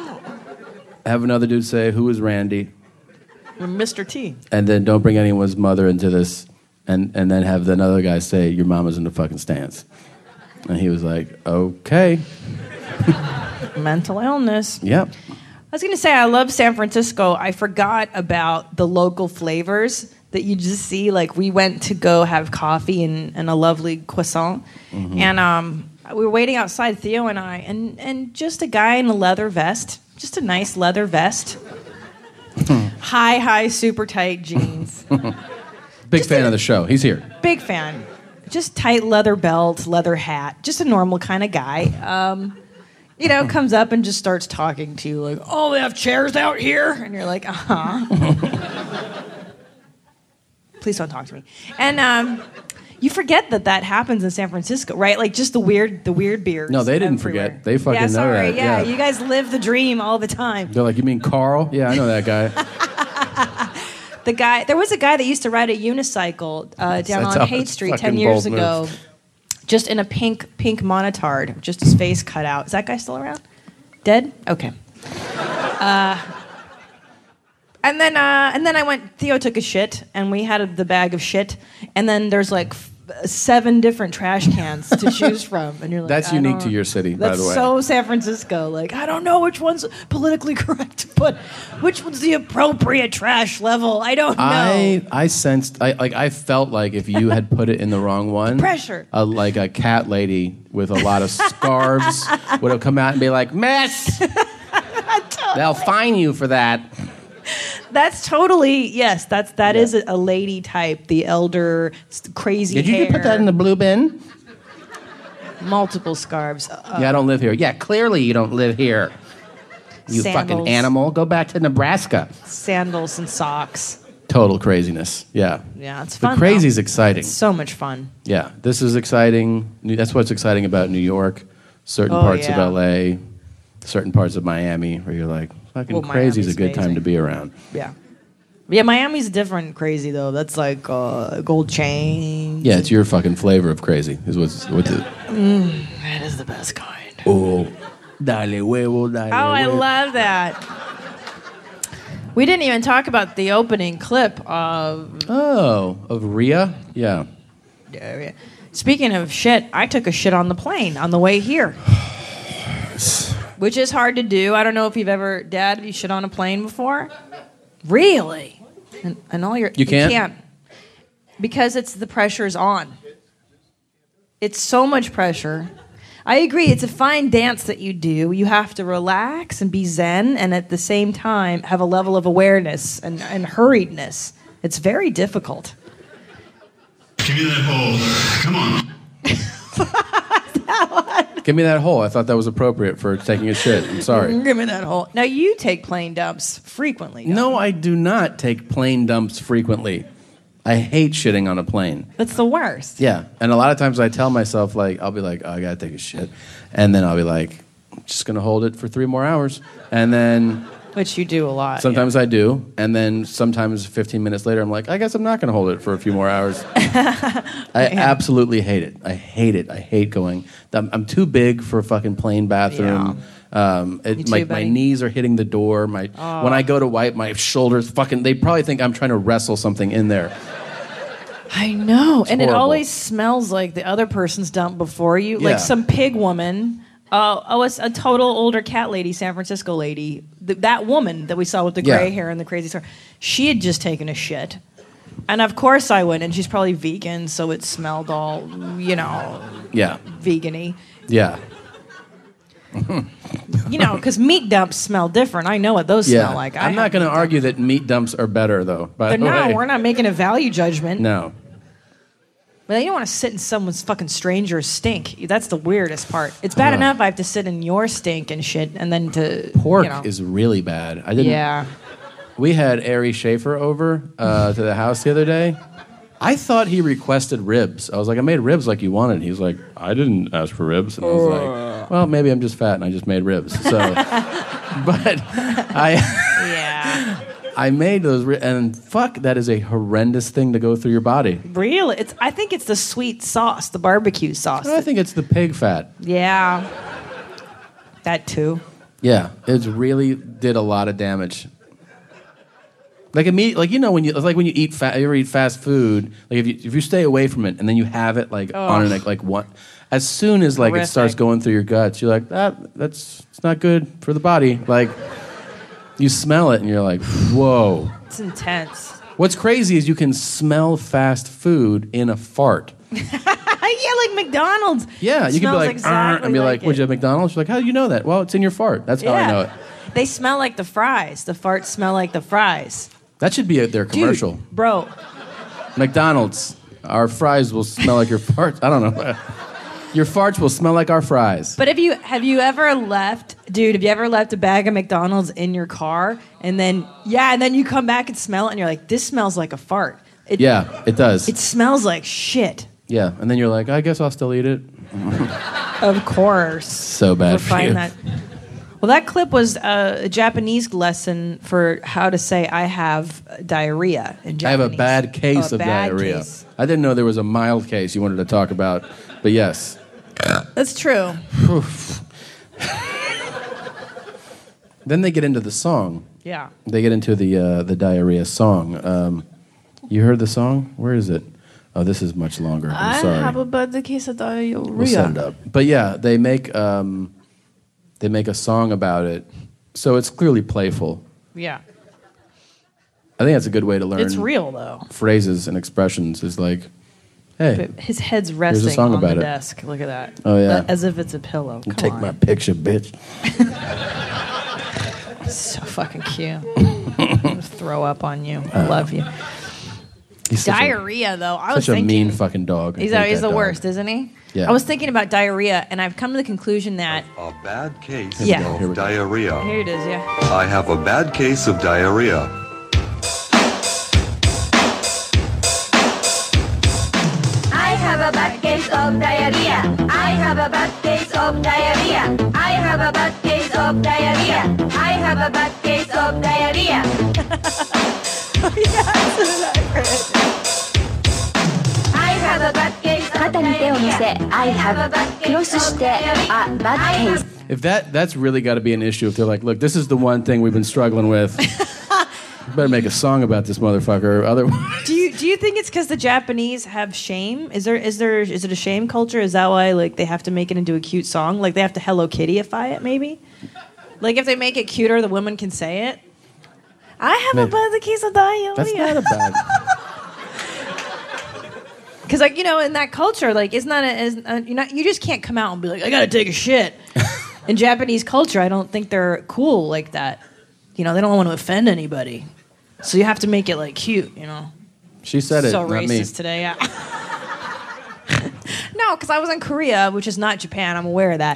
S2: Have another dude say, who is Randy?
S1: Mister T.
S2: And then don't bring anyone's mother into this. And, and then have another guy say, your mama's in the fucking stands. And he was like, okay.
S1: Mental illness.
S2: Yep.
S1: I was going to say, I love San Francisco. I forgot about the local flavors that you just see. Like, we went to go have coffee and, and a lovely croissant. Mm-hmm. And um, we were waiting outside, Theo and I, and, and just a guy in a leather vest, just a nice leather vest. high, high, super tight jeans.
S2: Big fan of the show. He's here.
S1: Big fan. Just tight leather belt, leather hat. Just a normal kind of guy. Um, you know, comes up and just starts talking to you like, oh, they have chairs out here? And you're like, uh-huh. Please don't talk to me. And um, you forget that that happens in San Francisco, right? Like, just the weird the weird beers.
S2: No, they didn't
S1: everywhere.
S2: forget. They fucking
S1: yeah,
S2: know
S1: sorry,
S2: that.
S1: Yeah,
S2: Yeah,
S1: you guys live the dream all the time.
S2: They're like, you mean Carl? Yeah, I know that guy.
S1: The guy, there was a guy that used to ride a unicycle uh, down
S2: That's
S1: on
S2: a
S1: Haight Street
S2: fucking
S1: ten years
S2: bold
S1: ago,
S2: move.
S1: just in a pink pink monotard, just his face cut out. Is that guy still around? Dead? Okay. Uh, and then uh, and then I went. Theo took a shit, and we had the bag of shit, and then there's like f- seven different trash cans to choose from, and you're like,
S2: That's
S1: I
S2: unique
S1: don't-
S2: to your city, by
S1: That's
S2: the way.
S1: so San Francisco. Like, I don't know which one's politically correct to put, which one's the appropriate trash level. I don't know.
S2: I I sensed I like I felt like if you had put it in the wrong one,
S1: pressure.
S2: a, like a cat lady with a lot of scarves would have come out and be like, "Miss, they'll fine you for that."
S1: That's totally yes. That's that is a, a lady type, the elder, s- crazy.
S2: Did you
S1: hair,
S2: put that in the blue bin?
S1: multiple scarves? Uh,
S2: Yeah, I don't live here. Yeah, clearly you don't live here. You
S1: Sandals.
S2: fucking animal. Go back to Nebraska.
S1: Sandals and socks.
S2: Total craziness. Yeah.
S1: Yeah, it's
S2: The
S1: fun.
S2: crazy's
S1: though.
S2: exciting.
S1: It's so much fun.
S2: Yeah, this is exciting. New- That's what's exciting about New York. Certain
S1: Oh,
S2: parts
S1: yeah.
S2: of L A, certain parts of Miami, where you're like, fucking
S1: Well,
S2: crazy's a
S1: Miami's
S2: good time
S1: amazing.
S2: to be around.
S1: Yeah. Yeah, Miami's different crazy though. That's like uh, gold chain.
S2: Yeah, it's your fucking flavor of crazy. Is what's what's it?
S1: Mm, that is the best kind.
S2: Oh, dale huevo, dale.
S1: Oh, I
S2: huevo.
S1: love that. We didn't even talk about the opening clip of.
S2: Oh, of Rhea? Yeah.
S1: Speaking of shit, I took a shit on the plane on the way here. Which is hard to do. I don't know if you've ever, Dad, have you shit on a plane before? Really? And, and all your
S2: You can't?
S1: can't. Because it's the pressure's on. It's so much pressure. I agree. It's a fine dance that you do. You have to relax and be zen, and at the same time have a level of awareness and, and hurriedness. It's very difficult.
S5: Give me that hole. Come on.
S2: Give me that hole. I thought that was appropriate for taking a shit. I'm sorry.
S1: Give me that hole. Now you take plane dumps frequently. don't
S2: No,
S1: you?
S2: I do not take plane dumps frequently. I hate shitting on a plane.
S1: That's the worst.
S2: Yeah, and a lot of times I tell myself, like, I'll be like, oh, I gotta take a shit, and then I'll be like, I'm just gonna hold it for three more hours, and then
S1: Which you do a lot.
S2: sometimes I do, and then sometimes fifteen minutes later, I'm like, I guess I'm not gonna hold it for a few more hours. I absolutely hate it. I hate it. I hate going. I'm, I'm too big for a fucking plane bathroom. Um, it,
S1: You too,
S2: my, my
S1: buddy?
S2: knees are hitting the door. My
S1: Oh.
S2: when I go to wipe, my shoulders fucking. They probably think I'm trying to wrestle something in there.
S1: I know. And it
S2: horrible.
S1: always smells like the other person's dump before you.
S2: Yeah.
S1: Like some pig woman. Uh, oh, it's a total older cat lady, San Francisco lady. Th- that woman that we saw with the
S2: Yeah.
S1: gray hair and the crazy hair. She had just taken a shit. And of course I went, and she's probably vegan, so it smelled all, you know,
S2: Yeah,
S1: vegan-y.
S2: yeah.
S1: You know, because meat dumps smell different. I know what those
S2: Yeah.
S1: smell like. I
S2: I'm not
S1: have
S2: going to
S1: meat
S2: argue that meat dumps are better, though. By
S1: But
S2: the
S1: no,
S2: way,
S1: we're not making a value judgment.
S2: no.
S1: But you don't want to sit in someone's fucking stranger's stink. That's the weirdest part. It's bad
S2: Ugh.
S1: enough I have to sit in your stink and shit, and then to
S2: Pork
S1: you know.
S2: is really bad. I didn't.
S1: Yeah.
S2: We had Ari Schaefer over uh, to the house the other day. I thought he requested ribs. I was like, I made ribs like you wanted. He was like, I didn't ask for ribs. And I was like, Well, maybe I'm just fat and I just made ribs. So, but I,
S1: Yeah.
S2: I made those, ri- and fuck, that is a horrendous thing to go through your body.
S1: Really? It's. I think it's the sweet sauce, the barbecue sauce.
S2: I think it's the pig fat.
S1: Yeah. That too.
S2: Yeah, it really did a lot of damage. Like immediate, like you know when you it's like when you eat fast, you ever eat fast food, like if you if you stay away from it and then you have it like
S1: Ugh.
S2: on like like one, as soon as like
S1: Horrific.
S2: it starts going through your guts, you're like that that's it's not good for the body. Like you smell it and you're like, whoa.
S1: It's intense.
S2: What's crazy is you can smell fast food in a fart.
S1: Yeah, like McDonald's.
S2: Yeah, you can be
S1: Smells
S2: like,
S1: exactly
S2: and be like,
S1: like
S2: would
S1: it.
S2: you have McDonald's? You're like, how do you know that? Well, it's in your fart. That's how I know it.
S1: They smell like the fries. The farts smell like the fries.
S2: That should be a, their commercial.
S1: Dude, bro.
S2: McDonald's, our fries will smell like your farts. I don't know. Your farts will smell like our fries.
S1: But have you have you ever left, dude? Have you ever left a bag of McDonald's in your car and then yeah, and then you come back and smell it and you're like, this smells like a fart. It,
S2: Yeah, it does.
S1: It smells like shit.
S2: Yeah, and then you're like, I guess I'll still eat it.
S1: Of course.
S2: So bad
S1: We'll
S2: for
S1: find
S2: you.
S1: that. Well, that clip was uh, a Japanese lesson for how to say I have diarrhea in Japanese.
S2: I have a bad case
S1: Oh, a
S2: of
S1: bad
S2: diarrhea.
S1: case.
S2: I didn't know there was a mild case you wanted to talk about, but yes.
S1: That's true.
S2: Then they get into the song.
S1: Yeah.
S2: They get into the uh, the diarrhea song. Um, you heard the song? Where is it? Oh, this is much longer. I'm
S1: I
S2: sorry.
S1: have a bad case of diarrhea.
S2: We'll set it up. But yeah, they make um, they make a song about it, so it's clearly playful.
S1: Yeah.
S2: I think that's a good way to learn.
S1: It's real, though.
S2: Phrases and expressions is like, hey,
S1: But his head's
S2: here's a
S1: resting
S2: song
S1: on
S2: about
S1: the
S2: it.
S1: desk. Look at that.
S2: Oh, yeah.
S1: As if it's a pillow. Come
S2: take
S1: on.
S2: my picture, bitch.
S1: So fucking cute. I'm gonna throw up on you. I love you.
S2: He's such a-
S1: Diarrhea, though. I was
S2: Such a
S1: thinking.
S2: mean fucking dog. I
S1: He's,
S2: hate
S1: he's
S2: that
S1: the
S2: dog.
S1: worst, isn't he?
S2: Yeah.
S1: I was thinking about diarrhea, and I've come to the conclusion that.
S9: A bad case
S1: Yeah.
S9: of diarrhea.
S1: Here it is, yeah.
S9: I have a bad case of diarrhea.
S7: I have a bad case of diarrhea. I have a bad case of diarrhea. I have a bad case of diarrhea. I have a bad case of diarrhea. I have a bad case of
S8: 肩に手を乗せ I have クロスして A bad case
S2: If that that's really got to be an issue. If they're like, look, this is the one thing we've been struggling with. You better make a song about this motherfucker. Otherwise,
S1: Do you do you think it's because the Japanese have shame? Is there is there is it a shame culture? Is that why like they have to make it into a cute song? Like they have to Hello Kittyify it, maybe? Like if they make it cuter, the women can say it. I have
S2: Maybe.
S1: a bad case of diarrhea.
S2: that's not a bad.
S1: Because like you know, in that culture, like it's not a, is uh you not you just can't come out and be like, I gotta take a shit. In Japanese culture, I don't think they're cool like that. You know, they don't want to offend anybody, so you have to make it like cute. You know.
S2: She said it,
S1: So
S2: not
S1: racist
S2: me.
S1: today, yeah. No, because I was in Korea, which is not Japan. I'm aware of that.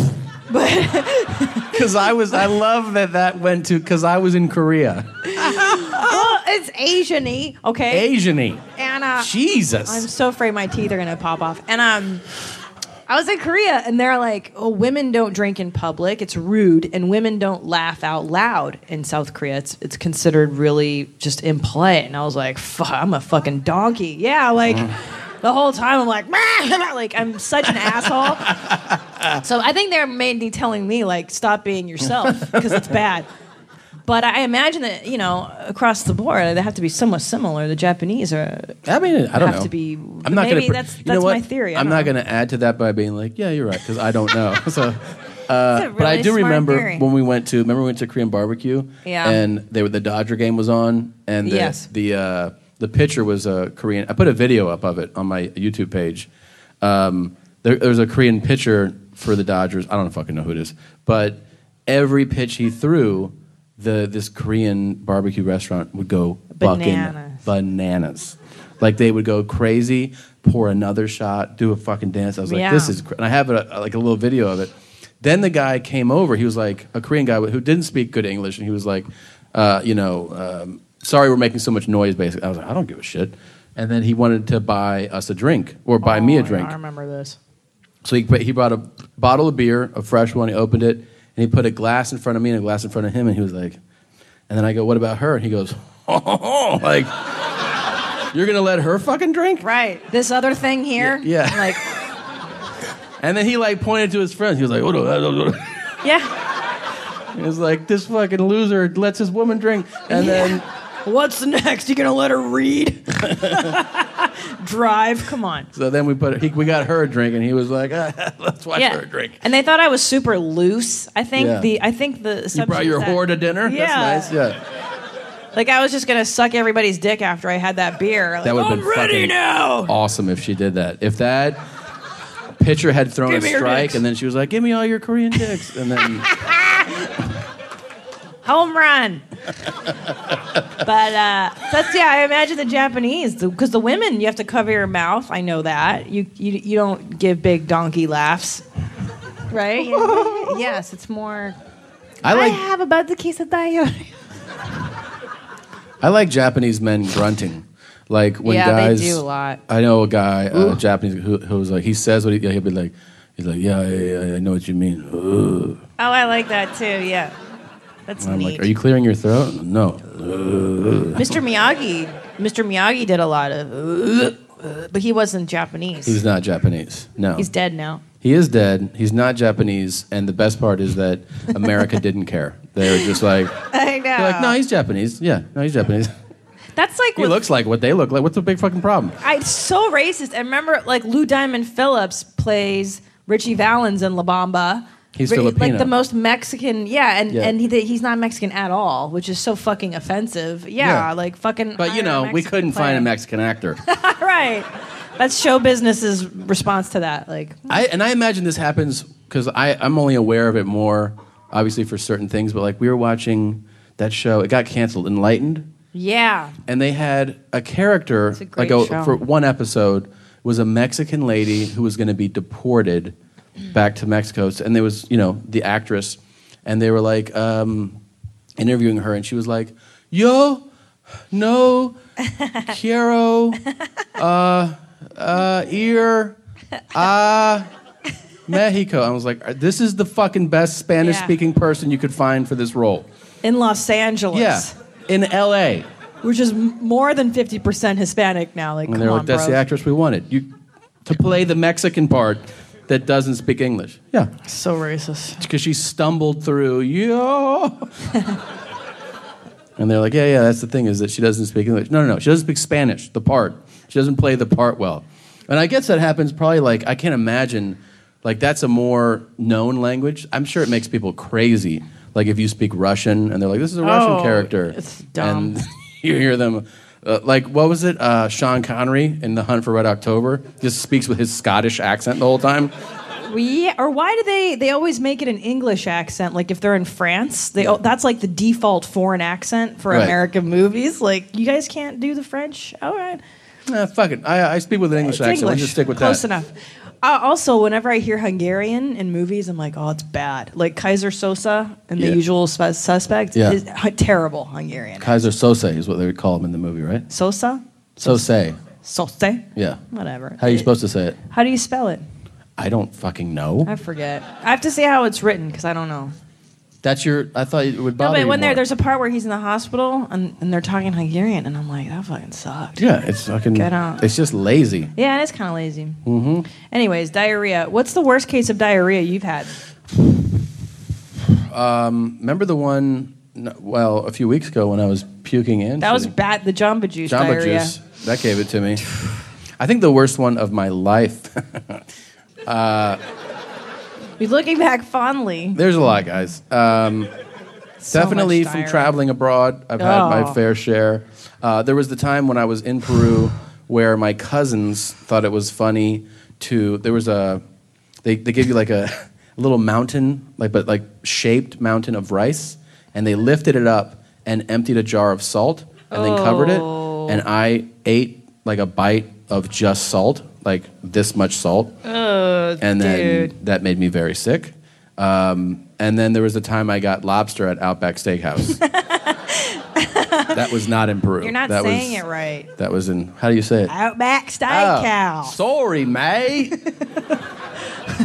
S2: Because I was, I love that that went to. Because I was in Korea.
S1: Well, it's Asian-y, okay?
S2: Asian-y.
S1: And uh,
S2: Jesus.
S1: I'm so afraid my teeth are gonna pop off. And um, I was in Korea, and they're like, "Oh, women don't drink in public; it's rude, and women don't laugh out loud in South Korea. It's it's considered really just impolite." And I was like, "Fuck, I'm a fucking donkey." Yeah, like. The whole time I'm like, like I'm such an asshole. So I think they're mainly telling me like, stop being yourself because it's bad. But I imagine that you know across the board they have to be somewhat similar. The Japanese are.
S2: I mean, I don't
S1: have
S2: know.
S1: to be.
S2: I'm not
S1: maybe
S2: gonna.
S1: that's
S2: you
S1: that's
S2: know what?
S1: my theory. I
S2: I'm
S1: don't
S2: not
S1: know.
S2: going to add to that by being like, yeah, you're right, because I don't know. So, uh,
S1: a
S2: but I
S1: really
S2: do
S1: smart
S2: remember
S1: theory.
S2: when we went to. Remember we went to Korean barbecue.
S1: Yeah.
S2: And they were the Dodger game was on, and the
S1: Yes.
S2: the uh, the pitcher was a Korean. I put a video up of it on my YouTube page. Um, there, there was a Korean pitcher for the Dodgers. I don't fucking know who it is, but every pitch he threw, the this Korean barbecue restaurant would go bucking
S1: Bananas.
S2: bananas. Like they would go crazy, pour another shot, do a fucking dance. I was like,
S1: Yeah.
S2: this is, cr-. and I have a, like a little video of it. Then the guy came over. He was like a Korean guy who didn't speak good English, and he was like, uh, you know, um, sorry we're making so much noise. Basically, I was like, I don't give a shit. And then he wanted to buy us a drink or buy
S1: Oh,
S2: me a
S1: yeah,
S2: drink.
S1: I remember this.
S2: So he he brought a bottle of beer, a fresh one. He opened it, and he put a glass in front of me and a glass in front of him, and he was like, and then I go, what about her? And he goes, oh, like, you're going to let her fucking drink?
S1: Right. This other thing here?
S2: Yeah.
S1: Like,
S2: and then he, like, pointed to his friends. He was like, oh, no, no, no.
S1: Yeah.
S2: He was like, this fucking loser lets his woman drink. And
S1: Yeah.
S2: then...
S1: What's next? You going to let her read? Drive? Come on.
S2: So then we put he, we got her a drink, and he was like, ah, let's watch
S1: Yeah.
S2: her drink.
S1: And they thought I was super loose. I think
S2: Yeah.
S1: the I think the
S2: You brought your
S1: that,
S2: whore to dinner?
S1: Yeah.
S2: That's nice, yeah.
S1: Like I was just gonna suck everybody's dick after I had that beer. Like,
S2: That would
S1: oh,
S2: have
S1: I'm
S2: been
S1: ready
S2: fucking
S1: now.
S2: awesome if she did that. If that pitcher had thrown
S1: Give
S2: a
S1: me your
S2: strike,
S1: dicks.
S2: and then she was like, give me all your Korean dicks. And then...
S1: Home run. But uh, that's yeah. I imagine the Japanese because the women you have to cover your mouth. I know that you you you don't give big donkey laughs, right? Yes, it's more.
S2: I like-
S1: I have about the case of diarrhea.
S2: I like Japanese men grunting. Like when
S1: Yeah, they
S2: guys...
S1: do a lot.
S2: I know a guy, uh,
S1: Ooh.
S2: Japanese, who, who was like, he says what he, he'll be like, he's like, yeah, yeah, yeah, I know what you mean. Ugh.
S1: Oh, I like that too. Yeah, that's
S2: And I'm
S1: neat.
S2: like, are you clearing your throat? No. Ugh.
S1: Mister Miyagi, Mister Miyagi did a lot of, uh, but he wasn't Japanese.
S2: He's not Japanese. No.
S1: He's dead now.
S2: He is dead. He's not Japanese. And the best part is that America didn't care. They were just like,
S1: I know.
S2: they're like, no, he's Japanese. Yeah, no, he's Japanese.
S1: That's like
S2: He
S1: with,
S2: looks like what they look like. What's the big fucking problem?
S1: I it's so racist. I remember like Lou Diamond Phillips plays Richie Valens in La Bamba.
S2: He's
S1: Ri-
S2: Filipino.
S1: Like the most Mexican, yeah, and,
S2: Yeah.
S1: and he, he's not Mexican at all, which is so fucking offensive. Yeah,
S2: Yeah.
S1: like fucking.
S2: But, you
S1: hire a
S2: know, we
S1: Mexican
S2: couldn't find a
S1: player.
S2: Mexican actor.
S1: Right. That's show business's response to that. Like,
S2: I, and I imagine this happens because I'm only aware of it more, obviously, for certain things. But, like, we were watching that show. It got canceled, Enlightened.
S1: yeah.
S2: And they had a character,
S1: It's a great
S2: like a,
S1: show.
S2: for one episode, was a Mexican lady who was going to be deported back to Mexico. And there was, you know, the actress, and they were like um, interviewing her, and she was like, "Yo, no, quiero, uh, uh, ir a Mexico." I was like, "This is the fucking best Spanish-speaking person you could find for this role."
S1: In Los Angeles.
S2: Yeah, in L A.
S1: Which is m- more than fifty percent Hispanic now. Like,
S2: And
S1: come
S2: they're
S1: on,
S2: like, that's
S1: bro.
S2: the actress we wanted. You to play the Mexican part that doesn't speak English. Yeah.
S1: So racist.
S2: Because she stumbled through, yo. And they're like, yeah, yeah, that's the thing, is that she doesn't speak English. No, no, no. She doesn't speak Spanish, the part. She doesn't play the part well. And I guess that happens probably like, I can't imagine, like that's a more known language. I'm sure it makes people crazy. Like if you speak Russian and they're like, this is a Russian
S1: Oh,
S2: character.
S1: it's dumb.
S2: And you hear them, uh, like, what was it? Uh, Sean Connery in The Hunt for Red October just speaks with his Scottish accent the whole time.
S1: Yeah, or why do they they always make it an English accent? Like if they're in France, they that's like the default foreign accent for
S2: Right.
S1: American movies. Like you guys can't do the French. All right,
S2: Nah, fuck it. I, I speak with an English
S1: it's
S2: accent.
S1: English.
S2: We'll just stick with
S1: Close
S2: that.
S1: enough. Uh, also, whenever I hear Hungarian in movies, I'm like, oh, it's bad. Like Kaiser Sosa and
S2: Yeah.
S1: The Usual Spe- Suspect
S2: Yeah.
S1: is h- terrible Hungarian.
S2: Kaiser Sose is what they would call him in the movie, right?
S1: Sosa,
S2: Sose.
S1: Sose,
S2: Yeah.
S1: whatever.
S2: How are you supposed to say it?
S1: How do you spell it?
S2: I don't fucking know.
S1: I forget. I have to see how it's written because I don't know.
S2: That's your. I thought it would
S1: No,
S2: bother
S1: but
S2: you
S1: when
S2: more.
S1: there, there's a part where he's in the hospital and, and they're talking Hungarian, and I'm like, that fucking sucked.
S2: Yeah, it's fucking.
S1: Get out.
S2: It's just lazy.
S1: Yeah, it is kind of lazy.
S2: Mm-hmm.
S1: Anyways, diarrhea. What's the worst case of diarrhea you've had?
S2: Um, remember the one? n- Well, a few weeks ago when I was puking in.
S1: That was bad. The Jamba Juice
S2: Jamba
S1: diarrhea.
S2: Juice. That gave it to me. I think the worst one of my life. uh,
S1: You're looking back fondly.
S2: there's a lot, guys. Um,
S1: So
S2: definitely
S1: much
S2: from
S1: diarrhea.
S2: traveling abroad, I've had
S1: Oh.
S2: my fair share. Uh, there was the time when I was in Peru where my cousins thought it was funny to. There was a. They they give you like a, a little mountain, like but like shaped mountain of rice, and they lifted it up and emptied a jar of salt and then covered it, and I ate like a bite of just salt, like this much salt.
S1: Oh,
S2: And then
S1: dude.
S2: that made me very sick. Um, and then there was a time I got lobster at Outback Steakhouse. That was not in Peru.
S1: You're not
S2: that
S1: saying
S2: was,
S1: it right.
S2: That was in, how do you say it?
S1: Outback
S2: Oh,
S1: Steakhouse.
S2: sorry, mate.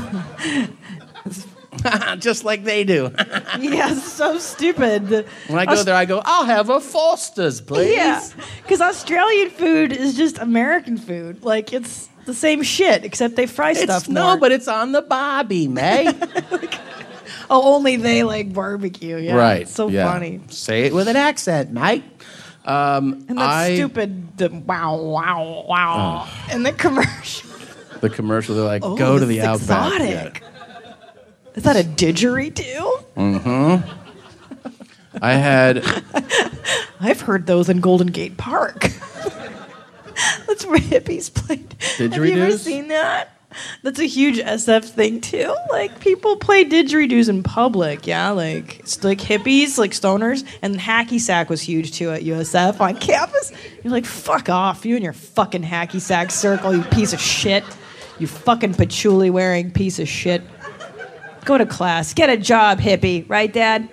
S2: Just like they do.
S1: Yeah, so stupid.
S2: When I go
S1: Aus-
S2: there, I go, I'll have a Foster's, please.
S1: Yeah, because Australian food is just American food. Like, it's the same shit, except they fry
S2: It's,
S1: stuff more.
S2: no, but it's on the bobby, May.
S1: Oh, only they like barbecue. Yeah,
S2: Right.
S1: It's so
S2: yeah.
S1: funny.
S2: Say it with an accent, mate. Um,
S1: And that
S2: I,
S1: stupid the wow, wow, wow. And the commercial.
S2: The commercial, they're like,
S1: Oh,
S2: go to
S1: this
S2: the
S1: is
S2: Outback.
S1: exotic. Is that a didgeridoo?
S2: Mm-hmm. I had...
S1: I've heard those in Golden Gate Park. That's where hippies played. Have you ever
S2: Didgeridoos?
S1: seen that? That's a huge S F thing too. Like people play didgeridoos in public, yeah. Like it's like hippies, like stoners, and hacky sack was huge too at U S F on campus. You're like, fuck off, you and your fucking hacky sack circle, you piece of shit. You fucking patchouli wearing piece of shit. Go to class, get a job, hippie, right, Dad?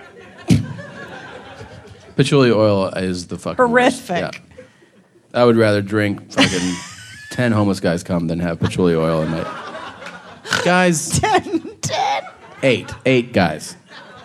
S2: Patchouli oil is the fucking worst.
S1: Horrific.
S2: Yeah. I would rather drink fucking ten homeless guys come than have patchouli oil in my... Guys...
S1: ten, ten.
S2: Eight. Eight guys.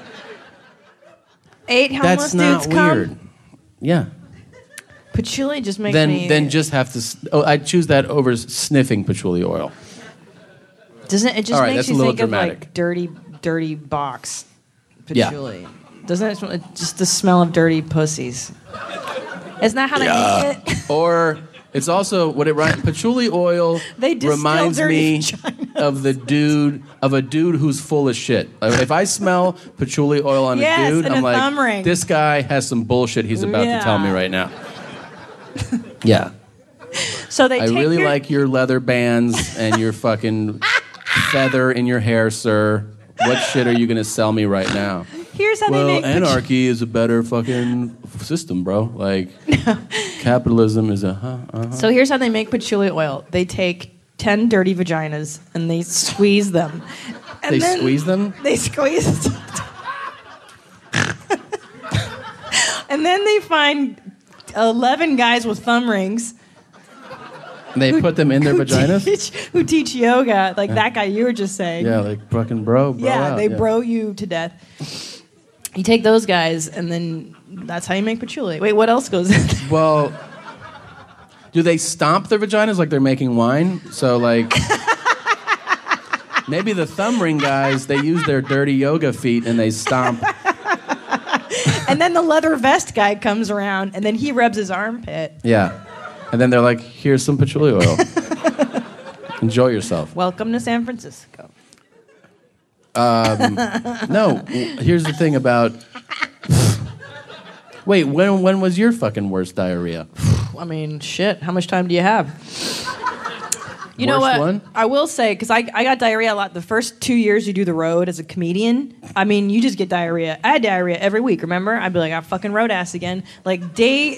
S1: Eight homeless
S2: That's not
S1: dudes come.
S2: weird. Yeah.
S1: Patchouli just makes
S2: Then
S1: me...
S2: then just have to... s- Oh, I'd choose that over s- sniffing patchouli oil.
S1: Doesn't it just
S2: All right,
S1: makes
S2: that's a
S1: you
S2: little
S1: think of
S2: dramatic.
S1: like dirty, dirty box
S2: Yeah.
S1: patchouli? Doesn't it smell, just the smell of dirty pussies? Isn't that how they
S2: Yeah.
S1: make it?
S2: Or it's also what it ri- patchouli oil
S1: They distill
S2: reminds
S1: dirty
S2: me of the dude of a dude who's full of shit. Like, if I smell patchouli oil on
S1: Yes,
S2: a dude,
S1: and
S2: I'm
S1: a thumb
S2: like,
S1: ring.
S2: this guy has some bullshit he's about
S1: Yeah.
S2: to tell me right now. Yeah,
S1: So they
S2: I
S1: take
S2: really
S1: your,
S2: like your leather bands and your fucking feather in your hair, sir. What shit are you gonna sell me right now?
S1: Here's how
S2: Well,
S1: they make patchouli.
S2: anarchy is a better fucking system, bro. Like, capitalism is a huh. Uh-huh.
S1: So here's how they make patchouli oil. They take ten dirty vaginas and they squeeze them. And
S2: They
S1: then
S2: squeeze them?
S1: They squeeze. And then they find eleven guys with thumb rings.
S2: And they put them in their
S1: who
S2: vaginas?
S1: Teach, who teach yoga, like
S2: Yeah.
S1: that guy you were just saying.
S2: Yeah, like fucking bro, bro
S1: yeah,
S2: out,
S1: they
S2: yeah.
S1: bro you to death. You take those guys, and then that's how you make patchouli. Wait, what else goes in there?
S2: Well, do they stomp their vaginas like they're making wine? So, like, maybe the thumb ring guys, they use their dirty yoga feet and they stomp.
S1: And then the leather vest guy comes around, and then he rubs his armpit.
S2: Yeah. And then they're like, here's some patchouli oil. Enjoy yourself.
S1: Welcome to San Francisco.
S2: Um, no, w- here's the thing about... Wait, when when was your fucking worst diarrhea?
S1: I mean, shit. How much time do you have? You know
S2: Worst
S1: what?
S2: one?
S1: I will say, because I, I got diarrhea a lot. The first two years you do the road as a comedian, I mean, you just get diarrhea. I had diarrhea every week, remember? I'd be like, I fucking road ass again. Like, day...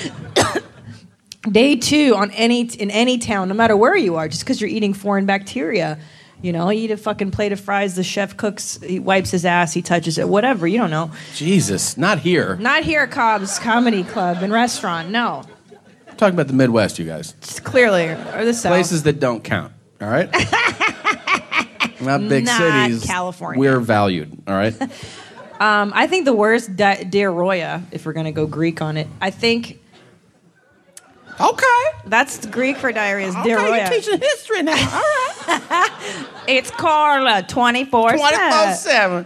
S1: Day two on any in any town, no matter where you are, just because you're eating foreign bacteria. You know, you eat a fucking plate of fries, the chef cooks, he wipes his ass, he touches it, whatever, you don't know.
S2: Jesus, not here.
S1: Not here at Cobb's Comedy Club and Restaurant, no.
S2: I'm talking about the Midwest, you guys.
S1: It's clearly, or the South.
S2: Places that don't count, all right? Not big
S1: Not
S2: cities.
S1: California.
S2: We're valued, all right?
S1: Um, I think the worst, di- diarrhea, if we're going to go Greek on it, I think...
S2: Okay.
S1: That's Greek for diarrhea is
S2: Okay,
S1: diarrhea.
S2: you're teaching history now. All right.
S1: It's Carla, twenty-four seven.
S2: twenty-four seven.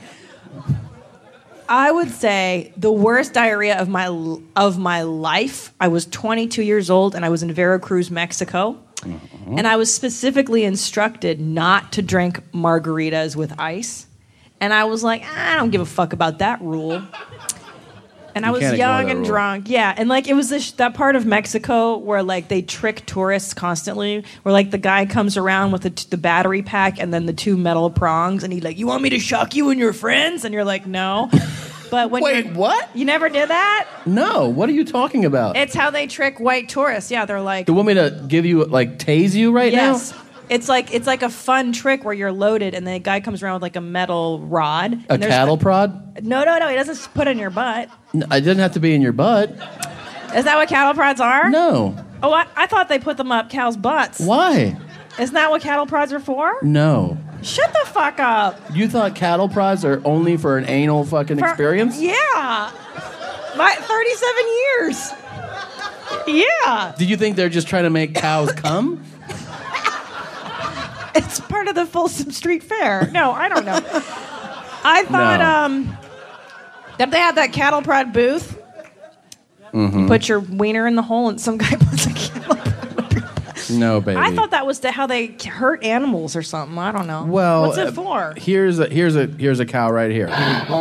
S1: I would say the worst diarrhea of my of my life. I was twenty-two years old and I was in Veracruz, Mexico.
S2: Mm-hmm.
S1: And I was specifically instructed not to drink margaritas with ice. And I was like, I don't give a fuck about that rule. And I
S2: You
S1: was
S2: can't ignore
S1: young
S2: that
S1: and
S2: rule.
S1: drunk. Yeah. And like it was this, that part of Mexico where like they trick tourists constantly, where like the guy comes around with the, t- the battery pack and then the two metal prongs and he's like, you want me to shock you and your friends? And you're like, no. But when
S2: Wait,
S1: you're-
S2: what?
S1: You never did that?
S2: No, what are you talking about?
S1: It's how they trick white tourists. Yeah, they're like,
S2: Do you want me to give you, like, tase you right
S1: yes.
S2: now?
S1: It's like it's like a fun trick where you're loaded and the guy comes around with like a metal rod.
S2: A
S1: and there's-
S2: cattle prod?
S1: No, no, no. He doesn't put it in your butt.
S2: No, it didn't have to be in your butt.
S1: Is that what cattle prods are?
S2: No.
S1: Oh, I, I thought they put them up cows' butts.
S2: Why?
S1: Isn't that what cattle prods are for?
S2: No.
S1: Shut the fuck up.
S2: You thought cattle prods are only for an anal fucking
S1: For-
S2: experience?
S1: Yeah. My thirty-seven years. Yeah.
S2: Did you think they're just trying to make cows come?
S1: It's part of the Folsom Street Fair. No, I don't know. I thought
S2: No.
S1: um, that they had that cattle prod booth.
S2: Mm-hmm.
S1: You put your wiener in the hole and some guy puts a cattle prod.
S2: No, baby.
S1: I thought that was the, how they hurt animals or something. I don't know.
S2: Well,
S1: what's it
S2: uh,
S1: for?
S2: Here's a here's a here's a cow right here.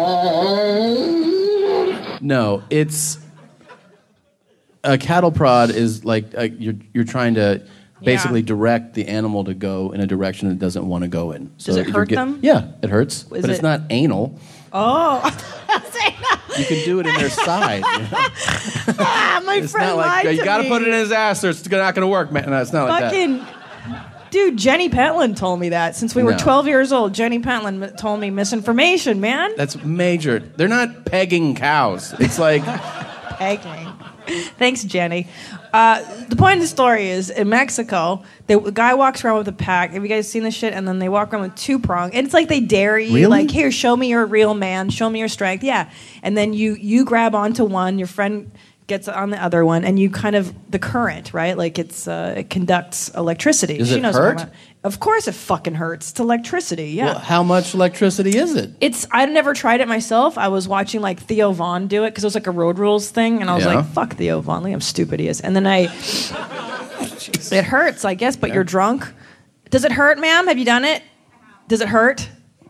S2: No, it's a cattle prod is like uh, you're you're trying to basically
S1: Yeah.
S2: direct the animal to go in a direction it doesn't want to go in.
S1: Does it
S2: if you
S1: hurt
S2: get-
S1: them?
S2: Yeah, it hurts,
S1: Is
S2: but it's
S1: it-
S2: not anal.
S1: Oh.
S2: You can do it in their side. You know?
S1: Ah, my
S2: It's
S1: friend
S2: not like
S1: lied
S2: you
S1: to
S2: got to
S1: me.
S2: put it in his ass or it's not going to work, man. No, it's not like that.
S1: Fucking dude, Jenny Pentland told me that since we were
S2: No.
S1: twelve years old. Jenny Pentland m- told me misinformation, man.
S2: That's major. They're not pegging cows. It's like
S1: Pegging. Thanks, Jenny. Uh, the point of the story is in Mexico, the guy walks around with a pack. Have you guys seen this shit? And then they walk around with two prong. And it's like they dare you,
S2: Really?
S1: like, here, show me you're a real man, show me your strength. Yeah. And then you you grab onto one, your friend gets on the other one, and you kind of the current, right? Like it's uh, it conducts electricity.
S2: Does
S1: she
S2: it
S1: knows what I'm
S2: hurt?
S1: about. Of course, it fucking hurts. It's electricity. Yeah.
S2: well, how much electricity is it?
S1: It's. I never tried it myself. I was watching like Theo Vaughn do it because it was like a Road Rules thing, and I was
S2: Yeah.
S1: like, "Fuck Theo Vaughn, look how stupid he is." And then I, it hurts, I guess, but you're drunk. Does it hurt, ma'am? Have you done it? Does it hurt?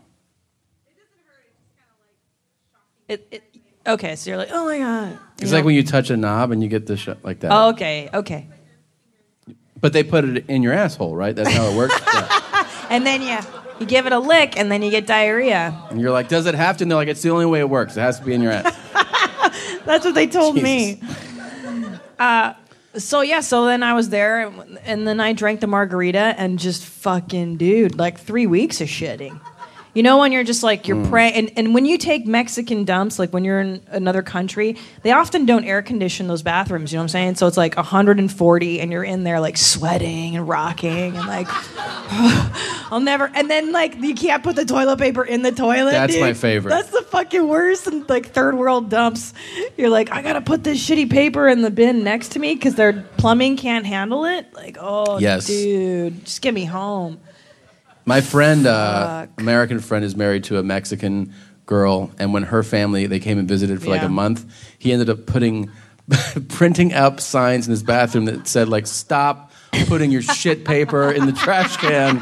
S1: It, it okay, so you're like, oh my god.
S2: It's
S1: You
S2: like
S1: know?
S2: when you touch a knob and you get the shot like that.
S1: Oh, okay, okay.
S2: But they put it in your asshole, right? That's how it works. Yeah.
S1: And then you you give it a lick, and then you get diarrhea.
S2: And you're like, does it have to? And they're like, it's the only way it works. It has to be in your ass.
S1: That's what they told
S2: Jesus.
S1: me. Uh, so yeah, so then I was there, and, and then I drank the margarita, and just fucking, dude, like three weeks of shitting. You know when you're just like, you're
S2: Mm.
S1: praying, and, and when you take Mexican dumps, like when you're in another country, they often don't air condition those bathrooms, you know what I'm saying? So it's like one hundred forty, and you're in there like sweating and rocking, and like, I'll never, and then like, you can't put the toilet paper in the toilet,
S2: That's
S1: dude.
S2: my favorite.
S1: That's the fucking worst, and like third world dumps. You're like, I gotta put this shitty paper in the bin next to me because their plumbing can't handle it. Like, oh,
S2: Yes.
S1: dude, just get me home.
S2: My friend, uh, American friend, is married to a Mexican girl, and when her family they came and visited for like
S1: Yeah.
S2: a month, he ended up putting, printing up signs in his bathroom that said like, "Stop putting your shit paper in the trash can,"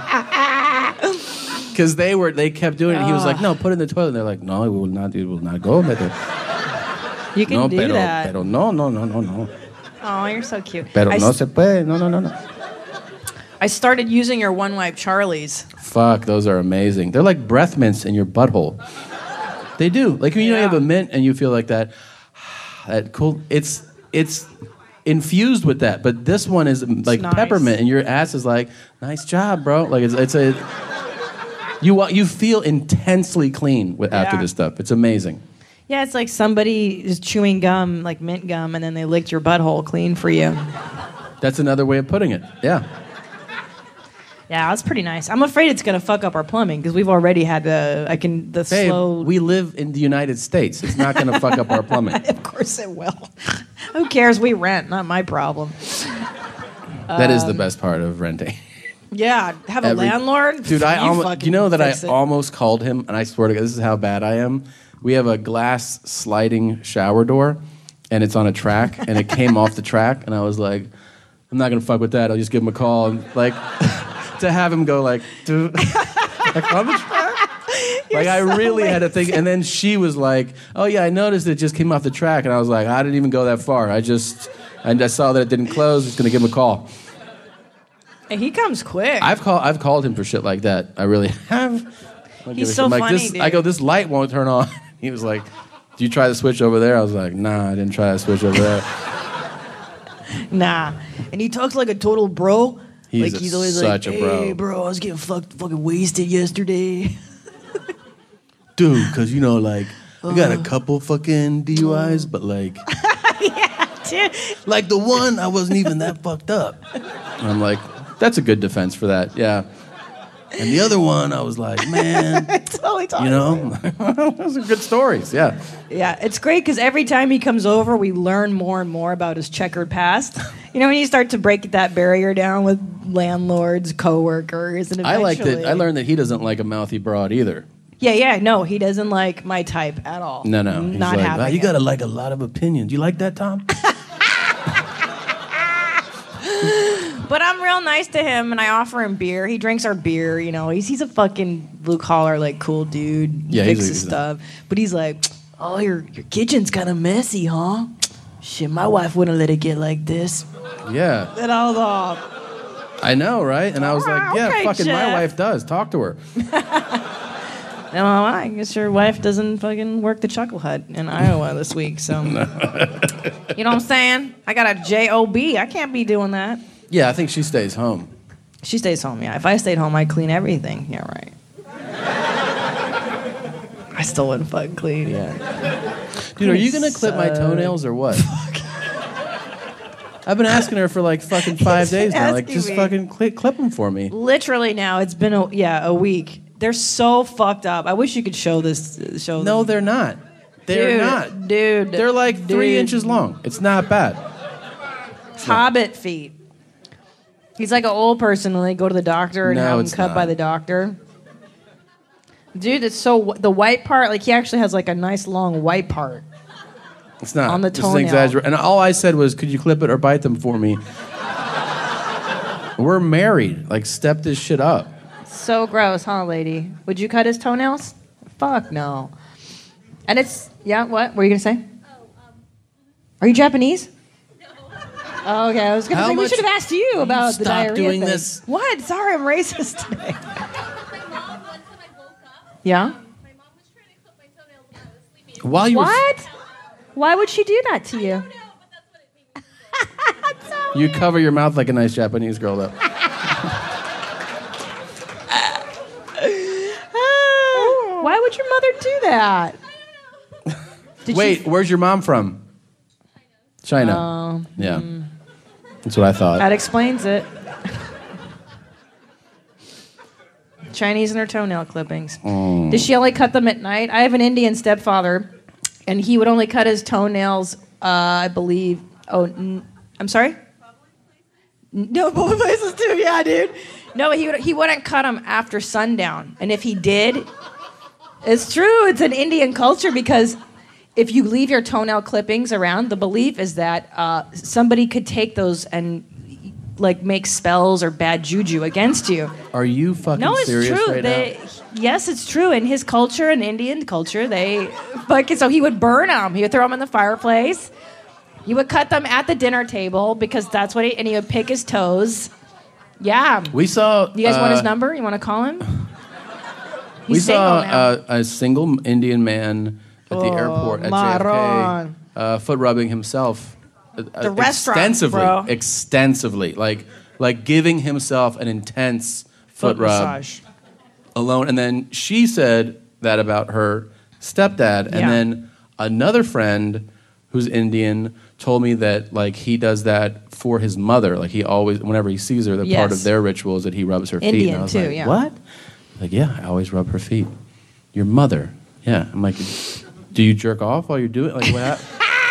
S2: because they were they kept doing it. And he was like, "No, put it in the toilet." And they're like, "No, it will not. It will not go." Pero,
S1: You can
S2: no,
S1: do
S2: pero,
S1: that.
S2: pero no, no, no, no, no.
S1: Oh, you're so cute.
S2: Pero
S1: I,
S2: no
S1: s-
S2: se puede. No, no, no, no.
S1: I started using your one wipe Charlies.
S2: Fuck, those are amazing. They're like breath mints in your butthole. They do. Like when you know you have a mint and you feel like that, that cool. It's it's infused with that. But this one is like
S1: nice.
S2: peppermint, and your ass is like, nice job, bro. Like it's it's a you wa- you feel intensely clean with, after
S1: Yeah.
S2: this stuff. It's amazing.
S1: Yeah, it's like somebody is chewing gum, like mint gum, and then they licked your butthole clean for you.
S2: That's another way of putting it. Yeah.
S1: Yeah, that's pretty nice. I'm afraid it's gonna fuck up our plumbing because we've already had the I can the
S2: Babe,
S1: slow.
S2: we live in the United States. It's not going to fuck up our plumbing.
S1: Of course it will. Who cares? We rent, not my problem.
S2: That is the
S1: Um,
S2: best part of renting.
S1: Yeah, have a
S2: Every-
S1: landlord.
S2: Dude, I
S1: You
S2: almost,
S1: fucking
S2: you know that I
S1: fix it.
S2: almost called him, and I swear to God, this is how bad I am. We have a glass sliding shower door, and it's on a track, and it came off the track, and I was like, I'm not gonna fuck with that. I'll just give him a call, and like to have him go like, dude, like on the track. Like I
S1: so
S2: really had to think, and then she was like, "Oh yeah, I noticed it just came off the track," and I was like, "I didn't even go that far. I just, and I saw that it didn't close. Just gonna give him a call."
S1: And he comes quick.
S2: I've called I've called him for shit like that. I really have. I'll give
S1: He's
S2: a shit.
S1: so
S2: I'm like,
S1: funny,
S2: this,
S1: dude.
S2: I go, this light won't turn on. He was like, "Do you try the switch over there?" I was like, "Nah, I didn't try the switch over there."
S1: Nah. And he talks like a total bro.
S2: He's
S1: like
S2: a-
S1: he's always
S2: such
S1: like,
S2: a bro.
S1: hey, bro, I was getting fucked, fucking wasted yesterday.
S2: Dude, because you know, like, I got a
S1: Uh.
S2: couple fucking D U Is, but like,
S1: Dude.
S2: like the one I wasn't even that fucked up. And I'm like, That's a good defense for that. Yeah. And the other one, I was like, man,
S1: totally
S2: you know, those are good stories. Yeah.
S1: Yeah, it's great because every time he comes over, we learn more and more about his checkered past. You know, when you start to break that barrier down with landlords, coworkers, and
S2: I
S1: eventually...
S2: liked it. I learned that he doesn't like a mouthy broad either.
S1: Yeah, yeah, no, he doesn't like my type at all.
S2: No, no. He's
S1: Not
S2: like,
S1: having
S2: wow, you
S1: it.
S2: got to like a lot of opinions. You like that, Tom?
S1: But I'm real nice to him, and I offer him beer. He drinks our beer, you know. He's he's a fucking blue-collar, like, cool dude. He
S2: Yeah, he's a-
S1: fixes
S2: he's a-
S1: stuff. But he's like, oh, your, your kitchen's kind of messy, huh? Shit, my wife wouldn't let it get like this.
S2: Yeah.
S1: And I was all...
S2: I know, right? And I was like, yeah,
S1: okay,
S2: fucking my
S1: Jeff.
S2: wife does. Talk to her.
S1: No, I guess your wife doesn't fucking work the Chuckle Hut in Iowa this week, so... You know what I'm saying? I got a J O B. I can't be doing that.
S2: Yeah, I think she stays home.
S1: She stays home, yeah. If I stayed home, I'd clean everything. Yeah, right. I still wouldn't fucking clean, yeah.
S2: Dude, are you going to clip my
S1: So-
S2: toenails or what? I've been asking her for like fucking five days now. Like,
S1: asking
S2: just
S1: me.
S2: fucking clip, clip them for me.
S1: Literally now, it's been, a, yeah, a week. They're so fucked up. I wish you could show this. Show
S2: No,
S1: them.
S2: they're not. They're
S1: Dude,
S2: not.
S1: Dude.
S2: They're like three
S1: dude.
S2: inches long. It's not bad.
S1: Hobbit feet. He's like an old person when they go to the doctor and
S2: No,
S1: have him
S2: it's
S1: cut
S2: not.
S1: by the doctor. Dude, it's so the white part. Like he actually has like a nice long white part.
S2: It's not.
S1: On the
S2: This is an
S1: toenail.
S2: exaggeration. And all I said was, could you clip it or bite them for me? We're married. Like, step this shit up.
S1: So gross, huh, lady? Would you cut his toenails? Fuck no. And it's yeah. What what were you gonna say? Are you Japanese? Oh, okay, I was gonna
S2: How
S1: say we
S2: much-
S1: should have asked you about the
S2: Stop
S1: diarrhea
S2: doing
S1: thing.
S2: this.
S1: What? Sorry, I'm racist today. Yeah.
S2: While you were,
S1: What? Why would she do that to you?
S2: you cover your mouth like a nice Japanese girl, though.
S1: Why would your mother do that? Did
S2: Wait,
S1: she-
S2: where's your mom from? China.
S1: Oh,
S2: Yeah. That's what I thought.
S1: that explains it. Chinese and her toenail clippings.
S2: Mm.
S1: Does she only cut them at night? I have an Indian stepfather, and he would only cut his toenails, uh, I believe. Oh, n- I'm sorry? No, both places too. Yeah, dude. No, he would, he wouldn't cut them after sundown. And if he did, it's true. It's an Indian culture because if you leave your toenail clippings around, the belief is that uh, somebody could take those and like make spells or bad juju against you.
S2: Are you fucking
S1: No, it's
S2: serious
S1: true.
S2: right
S1: they,
S2: now?
S1: Yes, it's true. In his culture, in Indian culture, they fucking so he would burn them. He would throw them in the fireplace. He would cut them at the dinner table because that's what he and he would pick his toes. Yeah.
S2: We saw.
S1: You guys want his
S2: uh,
S1: number? You want to call him?
S2: We
S1: He's
S2: saw
S1: single now.
S2: uh, a single Indian man at the
S1: Oh,
S2: airport at
S1: Maron.
S2: J F K, uh, foot rubbing himself. uh,
S1: The restaurant,
S2: extensively,
S1: bro.
S2: extensively, like like giving himself an intense foot,
S1: Foot
S2: rub
S1: massage.
S2: alone. And then she said that about her stepdad, and
S1: Yeah.
S2: then another friend who's Indian told me that like he does that for his mother. Like he always, whenever he sees her, the part
S1: Yes.
S2: of their ritual is that he rubs her feet.
S1: Indian
S2: And I was
S1: too,
S2: like,
S1: yeah.
S2: what? Like, yeah, I always rub her feet. Your mother, yeah. I'm like, do you jerk off while you're doing it? Like, what?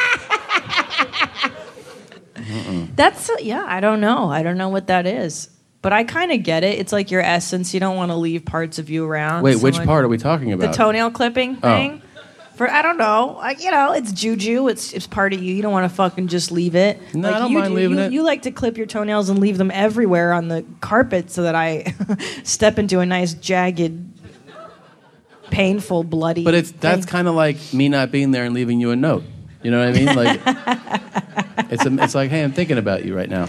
S1: That's yeah. I don't know. I don't know what that is, but I kind of get it. It's like your essence. You don't want to leave parts of you around.
S2: Wait, which
S1: Someone-
S2: part are we talking
S1: The
S2: about?
S1: toenail clipping
S2: Oh.
S1: thing. For I don't know. Like, you know, it's juju. It's it's part of you. You don't want to fucking just leave it.
S2: No,
S1: like
S2: I don't
S1: you
S2: mind
S1: do.
S2: leaving
S1: you,
S2: it.
S1: You like to clip your toenails and leave them everywhere on the carpet so that I step into a nice jagged, painful, bloody.
S2: But it's that's kind of like me not being there and leaving you a note. You know what I mean? Like, it's a, it's like, hey, I'm thinking about you right now.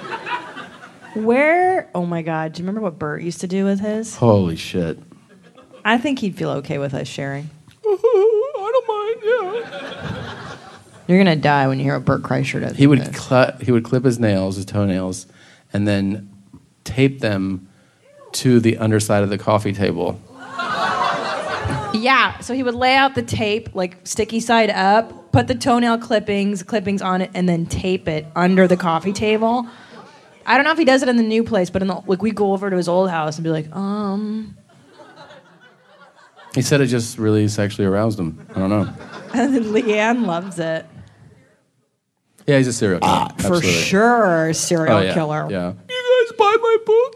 S1: Where? Oh my God! Do you remember what Bert used to do with his?
S2: Holy shit!
S1: I think he'd feel okay with us sharing.
S2: I don't mind. Yeah.
S1: You're gonna die when you hear what Bert Kreischer does.
S2: He
S1: with
S2: would
S1: this.
S2: cl- he would clip his nails, his toenails, and then tape them to the underside of the coffee table.
S1: Yeah, so he would lay out the tape, like sticky side up, put the toenail clippings, clippings on it, and then tape it under the coffee table. I don't know if he does it in the new place, but in the, like we go over to his old house and be like, um.
S2: He said it just really sexually aroused him. I don't know.
S1: And then Leanne loves it.
S2: Yeah, he's a serial killer.
S1: Ah, for sure, serial
S2: oh, yeah.
S1: killer.
S2: Yeah.
S3: You guys buy my book?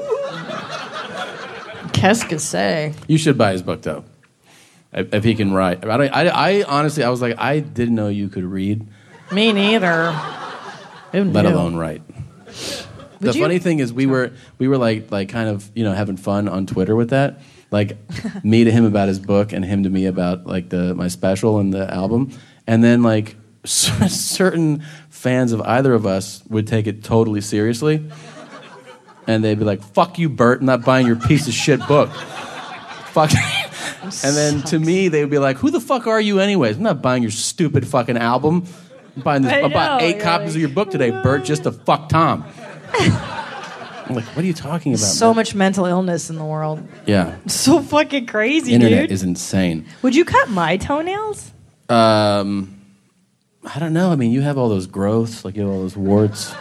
S1: Qu'est-ce que c'est?
S2: You should buy his book though, if, if he can write. I, don't, I, I honestly, I was like, I didn't know you could read.
S1: Me neither. Who
S2: Let
S1: knew?
S2: alone write.
S1: Would
S2: the
S1: you?
S2: funny thing is, we were we were like like kind of you know having fun on Twitter with that. Like me to him about his book, and him to me about like the my special and the album, and then like certain fans of either of us would take it totally seriously. And they'd be like, fuck you, Bert, I'm not buying your piece of shit book. Fuck. And then to me, they would be like, who the fuck are you anyways? I'm not buying your stupid fucking album. I'm buying this,
S1: I
S2: I bought
S1: know,
S2: eight
S1: you're
S2: copies
S1: like,
S2: of your book today, Bert, just to fuck Tom. I'm like, what are you talking about?
S1: So
S2: man?
S1: much mental illness in the world.
S2: Yeah.
S1: So fucking crazy,
S2: Internet
S1: dude.
S2: is insane.
S1: Would you cut my toenails?
S2: Um, I don't know. I mean, you have all those growths, like you have all those warts.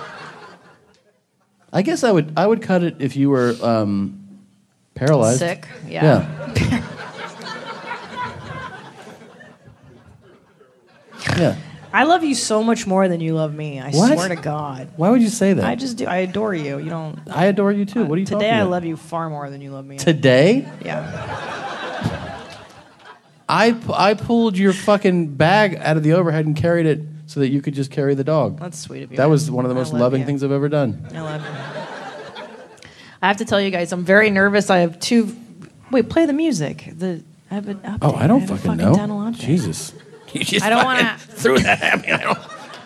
S2: I guess I would I would cut it if you were um, paralyzed.
S1: Sick, yeah.
S2: Yeah. Yeah.
S1: I love you so much more than you love me. I
S2: What?
S1: swear to God.
S2: Why would you say that?
S1: I just do. I adore you. You don't.
S2: I adore you too. What are you
S1: Today
S2: talking
S1: I
S2: about?
S1: love you far more than you love me.
S2: Today?
S1: Yeah.
S2: I, pu- I pulled your fucking bag out of the overhead and carried it so that you could just carry the dog.
S1: That's sweet of you.
S2: That
S1: man.
S2: was one of the
S1: I
S2: most
S1: love
S2: loving
S1: you.
S2: things I've ever done.
S1: I love you. I have to tell you guys, I'm very nervous. I have two. Wait, play the music. The I have an update.
S2: Oh, I don't
S1: have a
S2: fucking,
S1: fucking
S2: know.
S1: dental update.
S2: Jesus. You just
S1: I don't
S2: fucking
S1: wanna-
S2: threw that at me. I don't...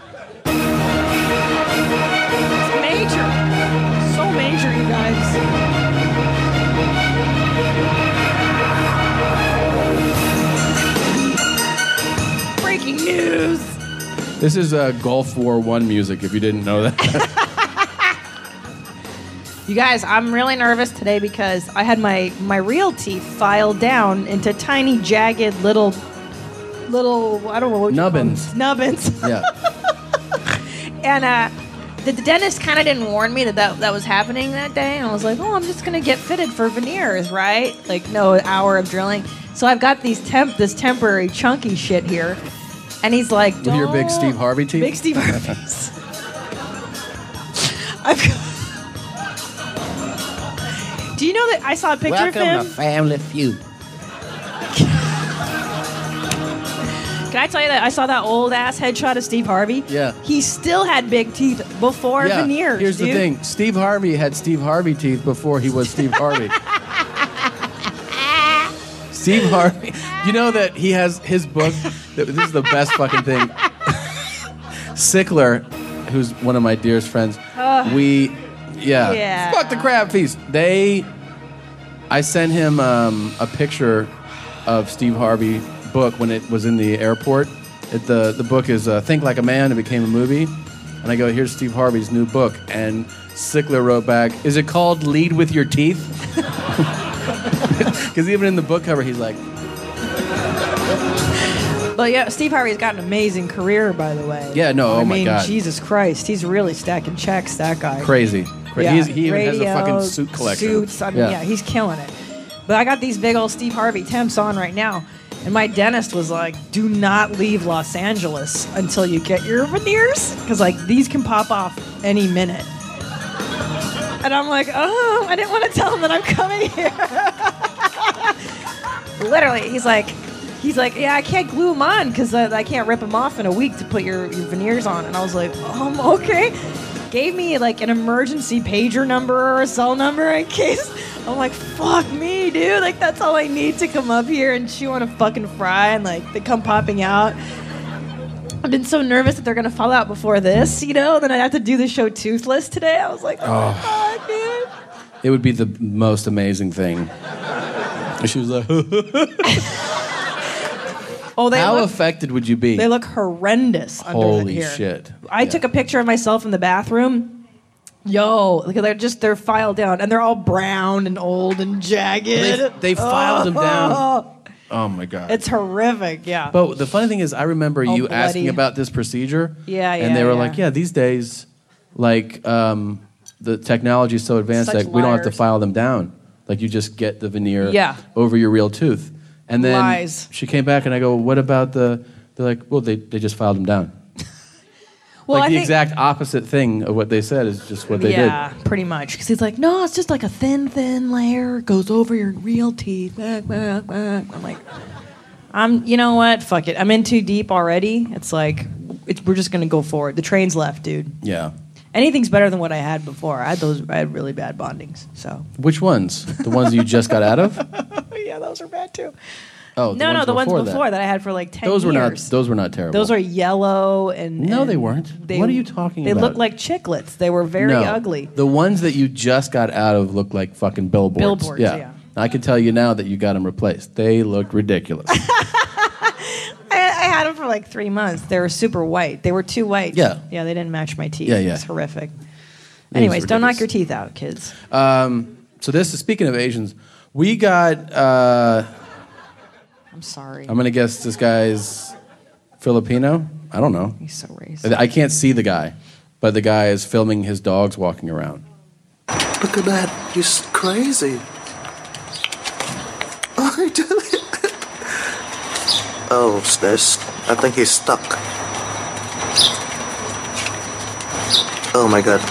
S1: It's major. So major, you guys. Breaking news.
S2: This is uh, Gulf War One music, if you didn't know that.
S1: You guys, I'm really nervous today because I had my, my real teeth filed down into tiny, jagged little, little, I don't know what you call them.
S2: Nubbins.
S1: Nubbins.
S2: Yeah.
S1: And uh, the, the dentist kind of didn't warn me that, that that was happening that day. And I was like, oh, I'm just going to get fitted for veneers, right? Like, no, an hour of drilling. So I've got these temp this temporary chunky shit here. And he's like,
S2: With your big
S1: "Don't-"
S2: Steve Harvey teeth?
S1: Big Steve Harveys. I've got... Do you know that I saw a picture
S2: Welcome
S1: of him?
S2: to Family Feud.
S1: Can I tell you that I saw that old ass headshot of Steve Harvey?
S2: Yeah.
S1: He still had big teeth before
S2: Yeah,
S1: veneers.
S2: here's
S1: dude.
S2: the thing. Steve Harvey had Steve Harvey teeth before he was Steve Harvey. Steve Harvey. You know that he has his book. This is the best fucking thing. Sickler, who's one of my dearest friends,
S1: Ugh.
S2: we, yeah,
S1: Yeah.
S2: fuck the crab feast. They, I sent him um, a picture of Steve Harvey book when it was in the airport. It, the the book is uh, Think Like a Man. It became a movie, and I go, here's Steve Harvey's new book, and Sickler wrote back, is it called Lead with Your Teeth? Because even in the book cover, he's like,
S1: But yeah, Steve Harvey's got an amazing career, by the way.
S2: Yeah, no,
S1: I
S2: oh my
S1: mean,
S2: God.
S1: Jesus Christ, he's really stacking checks, that guy.
S2: crazy. Cra-
S1: Yeah,
S2: he's, he even has a
S1: radio,
S2: fucking suit collection.
S1: Suits, I mean, yeah. he's killing it. But I got these big old Steve Harvey temps on right now, and my dentist was like, "Do not leave Los Angeles until you get your veneers, because like these can pop off any minute." And I'm like, "Oh, I didn't want to tell him that I'm coming here." Literally, he's like, he's like, "Yeah, I can't glue them on because uh, I can't rip them off in a week to put your, your veneers on." And I was like, "Um, okay." Gave me like an emergency pager number or a cell number in case. I'm like, fuck me, dude. Like, that's all I need to come up here and chew on a fucking fry, and like they come popping out. I've been so nervous that they're gonna fall out before this, you know. Then I have to do the show toothless today. I was like, oh,
S2: Oh.
S1: my god, dude.
S2: It would be the most amazing thing. And she was like,
S1: Oh, they
S2: how
S1: look,
S2: affected would you be?
S1: they look horrendous under
S2: Holy
S1: here.
S2: shit.
S1: I took a picture of myself in the bathroom. Yo, look, they're just they're filed down, and they're all brown and old and jagged.
S2: They, they filed them down.
S1: Oh,
S2: Oh my God.
S1: it's horrific. Yeah.
S2: But the funny thing is, I remember
S1: All
S2: you
S1: bloody.
S2: asking about this procedure.
S1: Yeah,
S2: And they
S1: yeah,
S2: were
S1: yeah.
S2: like, yeah, these days like um, the technology is so advanced
S1: Such
S2: that we don't have to
S1: liars.
S2: file them down. Like you just get the veneer
S1: Yeah.
S2: over your real tooth. And then
S1: Lies.
S2: she came back and I go, what about the, they're like, well, they, they just filed them down.
S1: Well,
S2: like
S1: I
S2: the
S1: think-
S2: exact opposite thing of what they said is just what they
S1: yeah, pretty much. Because he's like, no, it's just like a thin, thin layer. It goes over your real teeth. I'm like, I'm. You know what? Fuck it. I'm in too deep already. It's like, it's, we're just gonna go forward. The train's left, dude.
S2: did. Yeah.
S1: Anything's better than what I had before. I had those. I had really bad bondings. So.
S2: Which ones? The ones you just got out of?
S1: Yeah, those are bad too.
S2: Oh,
S1: no, no, the ones
S2: before
S1: before
S2: that.
S1: that. I had for like ten
S2: Those were
S1: years.
S2: not. Those were not terrible.
S1: Those are yellow and.
S2: No,
S1: and
S2: they weren't. What are you talking
S1: they
S2: about?
S1: They looked like chiclets. They were very
S2: No.
S1: ugly.
S2: The ones that you just got out of look like fucking billboards.
S1: Billboards, yeah.
S2: I can tell you now that you got them replaced. They looked ridiculous.
S1: I, I had them for like three months. They were super white. They were too white.
S2: Yeah.
S1: Yeah, they didn't match my teeth.
S2: Yeah, yeah.
S1: It's horrific.
S2: was
S1: Anyways, don't knock
S2: ridiculous.
S1: your teeth out, kids.
S2: um, so this is speaking of Asians. We got. Uh,
S1: I'm sorry.
S2: I'm gonna guess this guy's Filipino. I don't know.
S1: He's so racist.
S2: I can't see the guy, but the guy is filming his dogs walking around.
S14: Look at that. He's crazy. Oh, he did it. Oh, there's. I think he's stuck. Oh my god.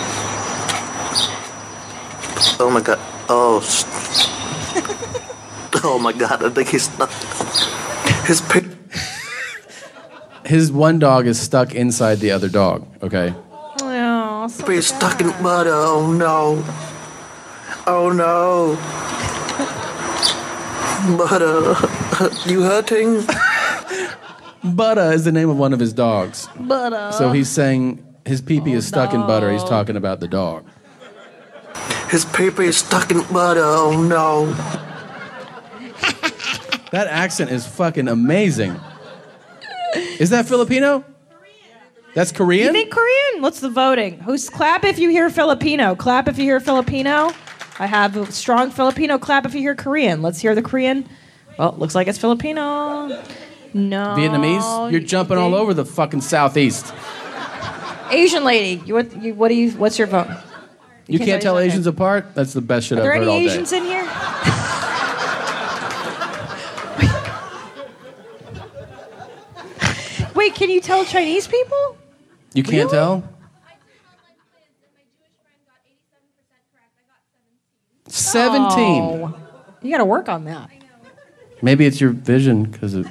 S14: Oh my god. Oh. s- Oh my god. I think he's stuck. His pic.
S2: His one dog is stuck inside the other dog. Okay.
S1: Oh, so
S14: He's stuck in butter. Oh no. Oh no. Butter. You hurting?
S2: Butter is the name of one of his dogs.
S1: Butter.
S2: So he's saying his pee-pee is stuck in butter. He's talking about the dog.
S14: His paper is stuck in butter. Oh no.
S2: That accent is fucking amazing. Is that Filipino? That's Korean?
S1: You think Korean? What's the voting? Who's clap if you hear Filipino? Clap if you hear Filipino. I have a strong Filipino. Clap if you hear Korean. Let's hear the Korean. Well, looks like it's Filipino. No.
S2: Vietnamese? You're jumping all over the fucking southeast.
S1: Asian lady. You, what, you, what do you? What's your vote?
S2: You, can't, tell
S1: Asian?
S2: Asians apart? That's the best shit
S1: Are
S2: I've
S1: there
S2: heard
S1: any
S2: all day.
S1: Asians in here? Wait, can you tell Chinese people?
S2: You can't
S1: Really?
S2: tell? Seventeen.
S1: Oh, you got to work on that.
S2: Maybe it's your vision because of.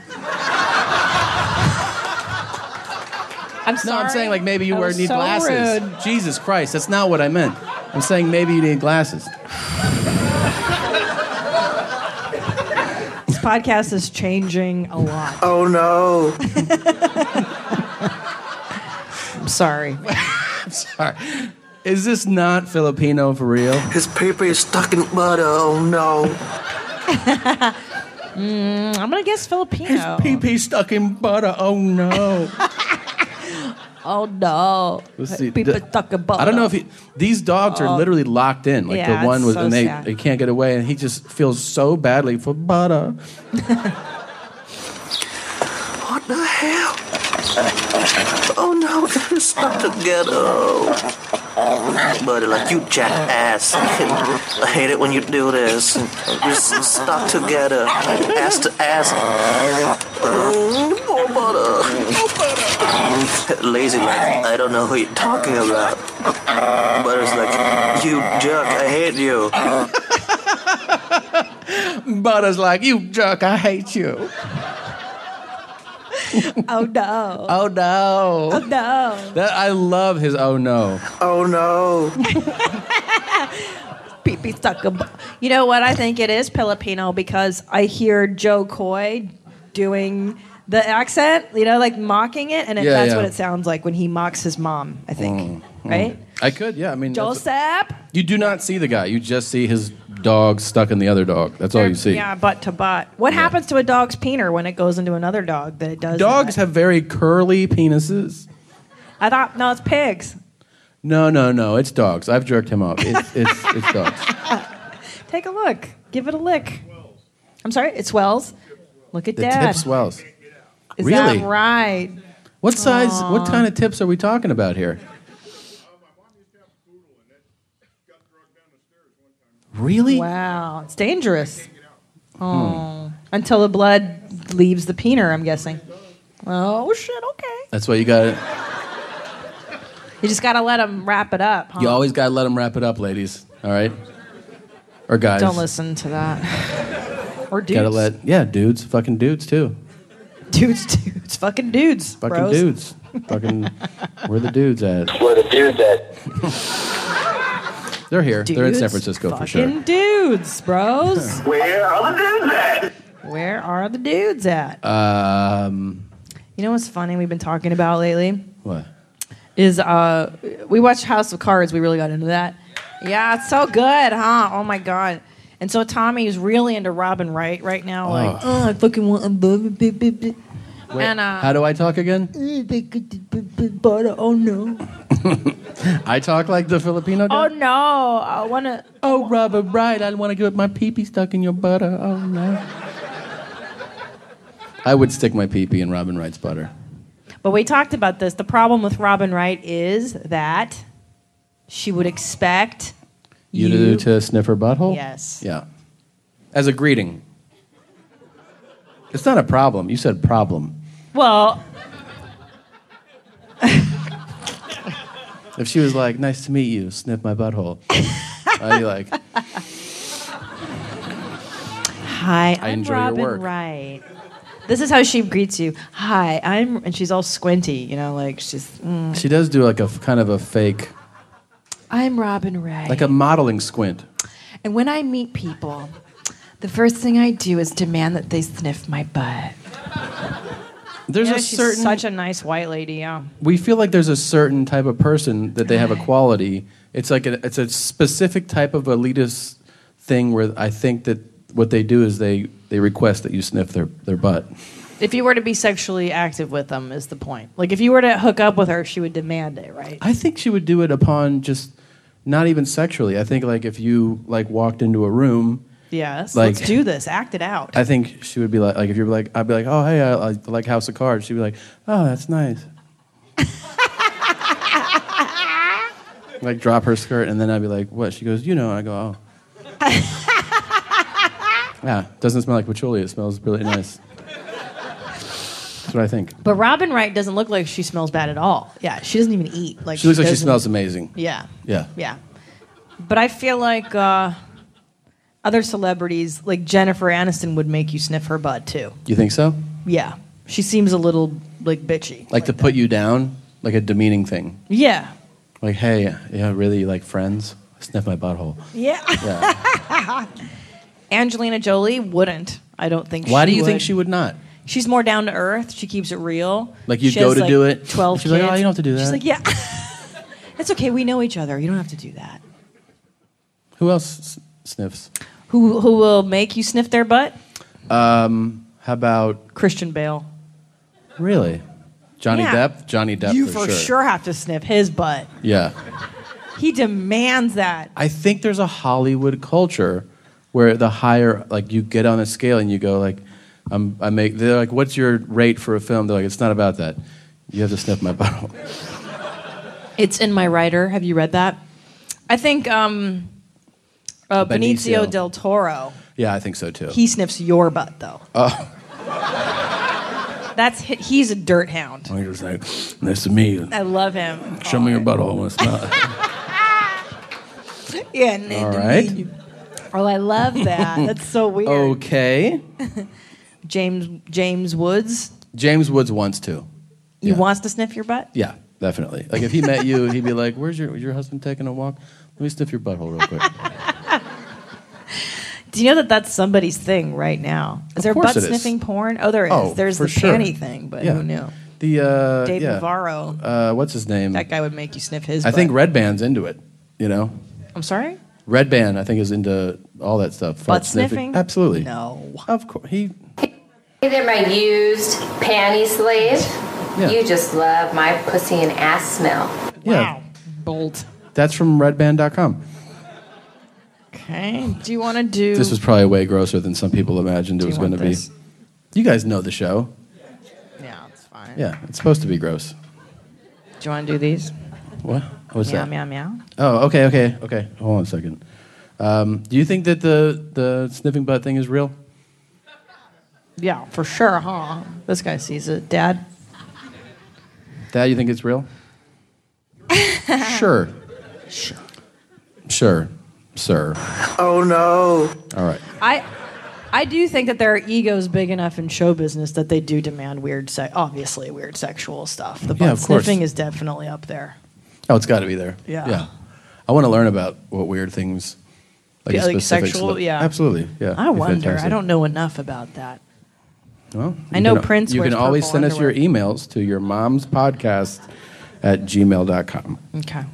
S1: I'm
S2: No,
S1: sorry.
S2: I'm saying like maybe you
S1: That
S2: wear
S1: was
S2: need
S1: so
S2: glasses.
S1: rude.
S2: Jesus Christ, that's not what I meant. I'm saying maybe you need glasses.
S1: This podcast is changing a lot.
S14: Oh no.
S1: I'm sorry.
S2: I'm sorry. Is this not Filipino for real?
S14: His paper is stuck in butter. Oh no.
S1: Mm, I'm gonna guess Filipino.
S2: Pee pee stuck in butter. Oh no.
S1: Oh no.
S2: Let's see.
S1: People
S2: The-
S1: stuck in butter.
S2: I don't know if he, these dogs are
S1: Oh.
S2: literally locked in. Like
S1: Yeah,
S2: the one
S1: it's
S2: with,
S1: so
S2: and they,
S1: sad.
S2: they can't get away, and he just feels so badly for butter.
S14: What the hell? Oh no, they're stuck together. Buddy, like you jackass. I hate it when you do this. You're s- stuck together. Ass to ass. Mm, poor butter. Lazy like, I don't know who you're talking about. Butter's like, you jerk, I hate you.
S2: Butter's like, you jerk, I hate you.
S1: Oh no.
S2: Oh no.
S1: Oh no.
S2: That I love his oh no.
S14: Oh no.
S1: Pee pee stuck in bu- You know what I think it is Filipino because I hear Joe Coy doing the accent, you know, like mocking it, and it,
S2: Yeah,
S1: that's
S2: yeah.
S1: what it sounds like when he mocks his mom. I think, right?
S2: I could, yeah. I mean, that's-
S1: Joseph.
S2: you do not see the guy. You just see his dog stuck in the other dog. That's all you see.
S1: Yeah, butt to butt. What happens to a dog's peener when it goes into another dog that it does?
S2: Dogs
S1: that?
S2: have very curly penises.
S1: I thought no, it's pigs.
S2: No, no, no. It's dogs. I've jerked him off. It's it's, it's dogs.
S1: Take a look. Give it a lick. I'm sorry, it swells. Look at
S2: The
S1: Dad.
S2: tip swells.
S1: Is
S2: Really?
S1: that right?
S2: What size?
S1: Aw.
S2: What kind of tips are we talking about here? Really?
S1: Wow, it's dangerous. Oh, until the blood leaves the peener, I'm guessing. Oh shit. Okay.
S2: That's why you got it.
S1: You just gotta let them wrap it up. Huh?
S2: You always got to let them wrap it up, ladies. All right? Or guys.
S1: Don't listen to that. Or dudes.
S2: Gotta let, yeah, dudes. Fucking dudes, too.
S1: Dudes, dudes. Fucking dudes,
S2: Fucking
S1: bros.
S2: dudes. Fucking, where the dudes at?
S6: Where the dudes at?
S2: They're here.
S1: Dudes,
S2: They're in San Francisco for sure.
S1: Fucking dudes, bros.
S6: Where are the dudes at?
S1: Where are the dudes at?
S2: Um,
S1: You know what's funny we've been talking about lately?
S2: What?
S1: Is uh, we watched House of Cards. We really got into that. Yeah, it's so good, huh? Oh my god. And so Tommy is really into Robin Wright right now. Like,
S2: Oh.
S1: oh, I fucking want.
S2: Wait,
S1: And uh,
S2: how do I talk again?
S1: butter. Oh no.
S2: I talk like the Filipino guy?
S1: Oh no. I wanna.
S2: Oh, Robert Wright, I want to get my pee-pee stuck in your butter. Oh, no. I would stick my pee-pee in Robin Wright's butter.
S1: But we talked about this. The problem with Robin Wright is that she would expect
S2: You,
S1: you,
S2: to, to sniff her butthole?
S1: Yes.
S2: Yeah. As a greeting. It's not a problem. You said problem.
S1: Well,
S2: If she was like, nice to meet you, sniff my butthole. I'd be like,
S1: hi,
S2: I
S1: I'm
S2: enjoy your
S1: Robin
S2: work.
S1: Wright. This is how she greets you. Hi, I'm, and she's all squinty, you know, like she's. Mm,
S2: she does do like a f- kind of a fake,
S1: I'm Robin Wright.
S2: like a modeling squint.
S1: And when I meet people, the first thing I do is demand that they sniff my butt.
S2: There's
S1: Yeah,
S2: a
S1: she's
S2: certain.
S1: such a nice white lady. Yeah.
S2: We feel like there's a certain type of person that they have a quality. It's like a, it's a specific type of elitist thing where I think that what they do is they, they request that you sniff their, their butt.
S1: If you were to be sexually active with them, is the point. Like if you were to hook up with her, she would demand it, right?
S2: I think she would do it upon just not even sexually. I think like if you like walked into a room,
S1: Yes.
S2: Like-
S1: Let's do this. Act it out.
S2: I think she would be like, like if you're like, I'd be like, oh hey, I, I like House of Cards. She'd be like, oh that's nice. Like drop her skirt, and then I'd be like, what? She goes, you know. I go, oh. Yeah, doesn't smell like patchouli. It smells really nice. That's what I think.
S1: But Robin Wright doesn't look like she smells bad at all. Yeah, she doesn't even eat. Like
S2: She looks like she
S1: doesn't-
S2: smells amazing.
S1: Yeah.
S2: Yeah.
S1: Yeah. But I feel like uh, other celebrities, like Jennifer Aniston, would make you sniff her butt too.
S2: You think so?
S1: Yeah. She seems a little like bitchy.
S2: Like to put you down, like a demeaning thing.
S1: Yeah.
S2: Like, hey, yeah, really, you like friends? Sniff my butthole.
S1: Yeah.
S2: Yeah.
S1: Angelina Jolie wouldn't. I don't think.
S2: Why
S1: she
S2: do you
S1: would.
S2: think she would not?
S1: She's more down to earth. She keeps it real.
S2: Like you'd
S1: She
S2: go
S1: has,
S2: to
S1: like,
S2: do it.
S1: Twelve.
S2: She's
S1: kids.
S2: like, oh, you don't have to do that.
S1: She's like, yeah. It's okay. We know each other. You don't have to do that.
S2: Who else s- sniffs?
S1: Who who will make you sniff their butt?
S2: Um, how about
S1: Christian Bale.
S2: really? Johnny
S1: Yeah.
S2: Depp? Johnny Depp
S1: You
S2: for,
S1: for sure. have to sniff his butt.
S2: Yeah.
S1: He demands that.
S2: I think there's a Hollywood culture where the higher, like you get on a scale and you go like, I'm, I make, they're like, what's your rate for a film? They're like, it's not about that. You have to sniff my butthole.
S1: It's in my writer. Have you read that? I think um, uh, Benicio.
S2: Benicio.
S1: del Toro.
S2: Yeah, I think so too.
S1: He sniffs your butt though.
S2: Oh.
S1: That's hi- he's a dirt hound.
S2: I'm just like, nice to meet you.
S1: I love him.
S2: Show me your butthole. I want to smell it.
S1: Yeah. and-
S2: All right.
S1: Oh, I love that. That's so weird.
S2: Okay.
S1: James James Woods.
S2: James Woods wants to.
S1: He wants to sniff your butt.
S2: Yeah, definitely. Like if he met you, he'd be like, "Where's your your husband taking a walk? Let me sniff your butthole real quick."
S1: Do you know that that's somebody's thing right now? Is
S2: Of
S1: there
S2: course
S1: butt
S2: it is.
S1: sniffing porn? Oh, there is.
S2: Oh,
S1: There's
S2: for
S1: the
S2: sure.
S1: panty thing, but
S2: Yeah.
S1: who knew?
S2: The uh,
S1: Dave
S2: yeah.
S1: Navarro.
S2: Uh, what's his name?
S1: That guy would make you sniff his
S2: I
S1: butt.
S2: think Red Band's into it. You know,
S1: I'm sorry?
S2: Red Band I think is into all that stuff. Fart
S1: Butt sniffing?
S2: Absolutely.
S1: No.
S2: Of course. He.
S15: They're my used panty slave.
S2: Yeah.
S15: You just love my pussy and ass smell.
S2: Yeah.
S1: Bold.
S2: That's from red band dot com.
S1: Okay. Do you want to do...
S2: This was probably way grosser than some people imagined it
S1: Do you
S2: was going to
S1: want
S2: be.
S1: this?
S2: You guys know the show.
S1: Yeah, it's fine.
S2: Yeah, it's supposed to be gross.
S1: Do you want to do these?
S2: What? What's
S1: meow,
S2: that?
S1: meow, meow.
S2: Oh, okay, okay, okay. Hold on a second. Um, do you think that the the sniffing butt thing is real?
S1: Yeah, for sure, huh? This guy sees it. Dad?
S2: Dad, you think it's real? Sure.
S1: Sure.
S2: Sure. Sir.
S14: Oh, no.
S2: All right.
S1: I I do think that there are egos big enough in show business that they do demand weird, se- obviously weird sexual stuff. The butt
S2: Yeah, of course.
S1: sniffing is definitely up there.
S2: Oh, it's got to be there.
S1: Yeah.
S2: Yeah. I want to learn about what weird things, like,
S1: Yeah, like
S2: specific
S1: sexual,
S2: cele-
S1: yeah.
S2: Absolutely. Yeah.
S1: I
S2: It'd be
S1: wonder.
S2: fantastic.
S1: I don't know enough about that.
S2: Well,
S1: I
S2: you
S1: know
S2: can-
S1: Prince
S2: You
S1: wears
S2: can always
S1: purple
S2: send us your
S1: underwear.
S2: emails to your mom's podcast at gmail dot com.
S1: Okay.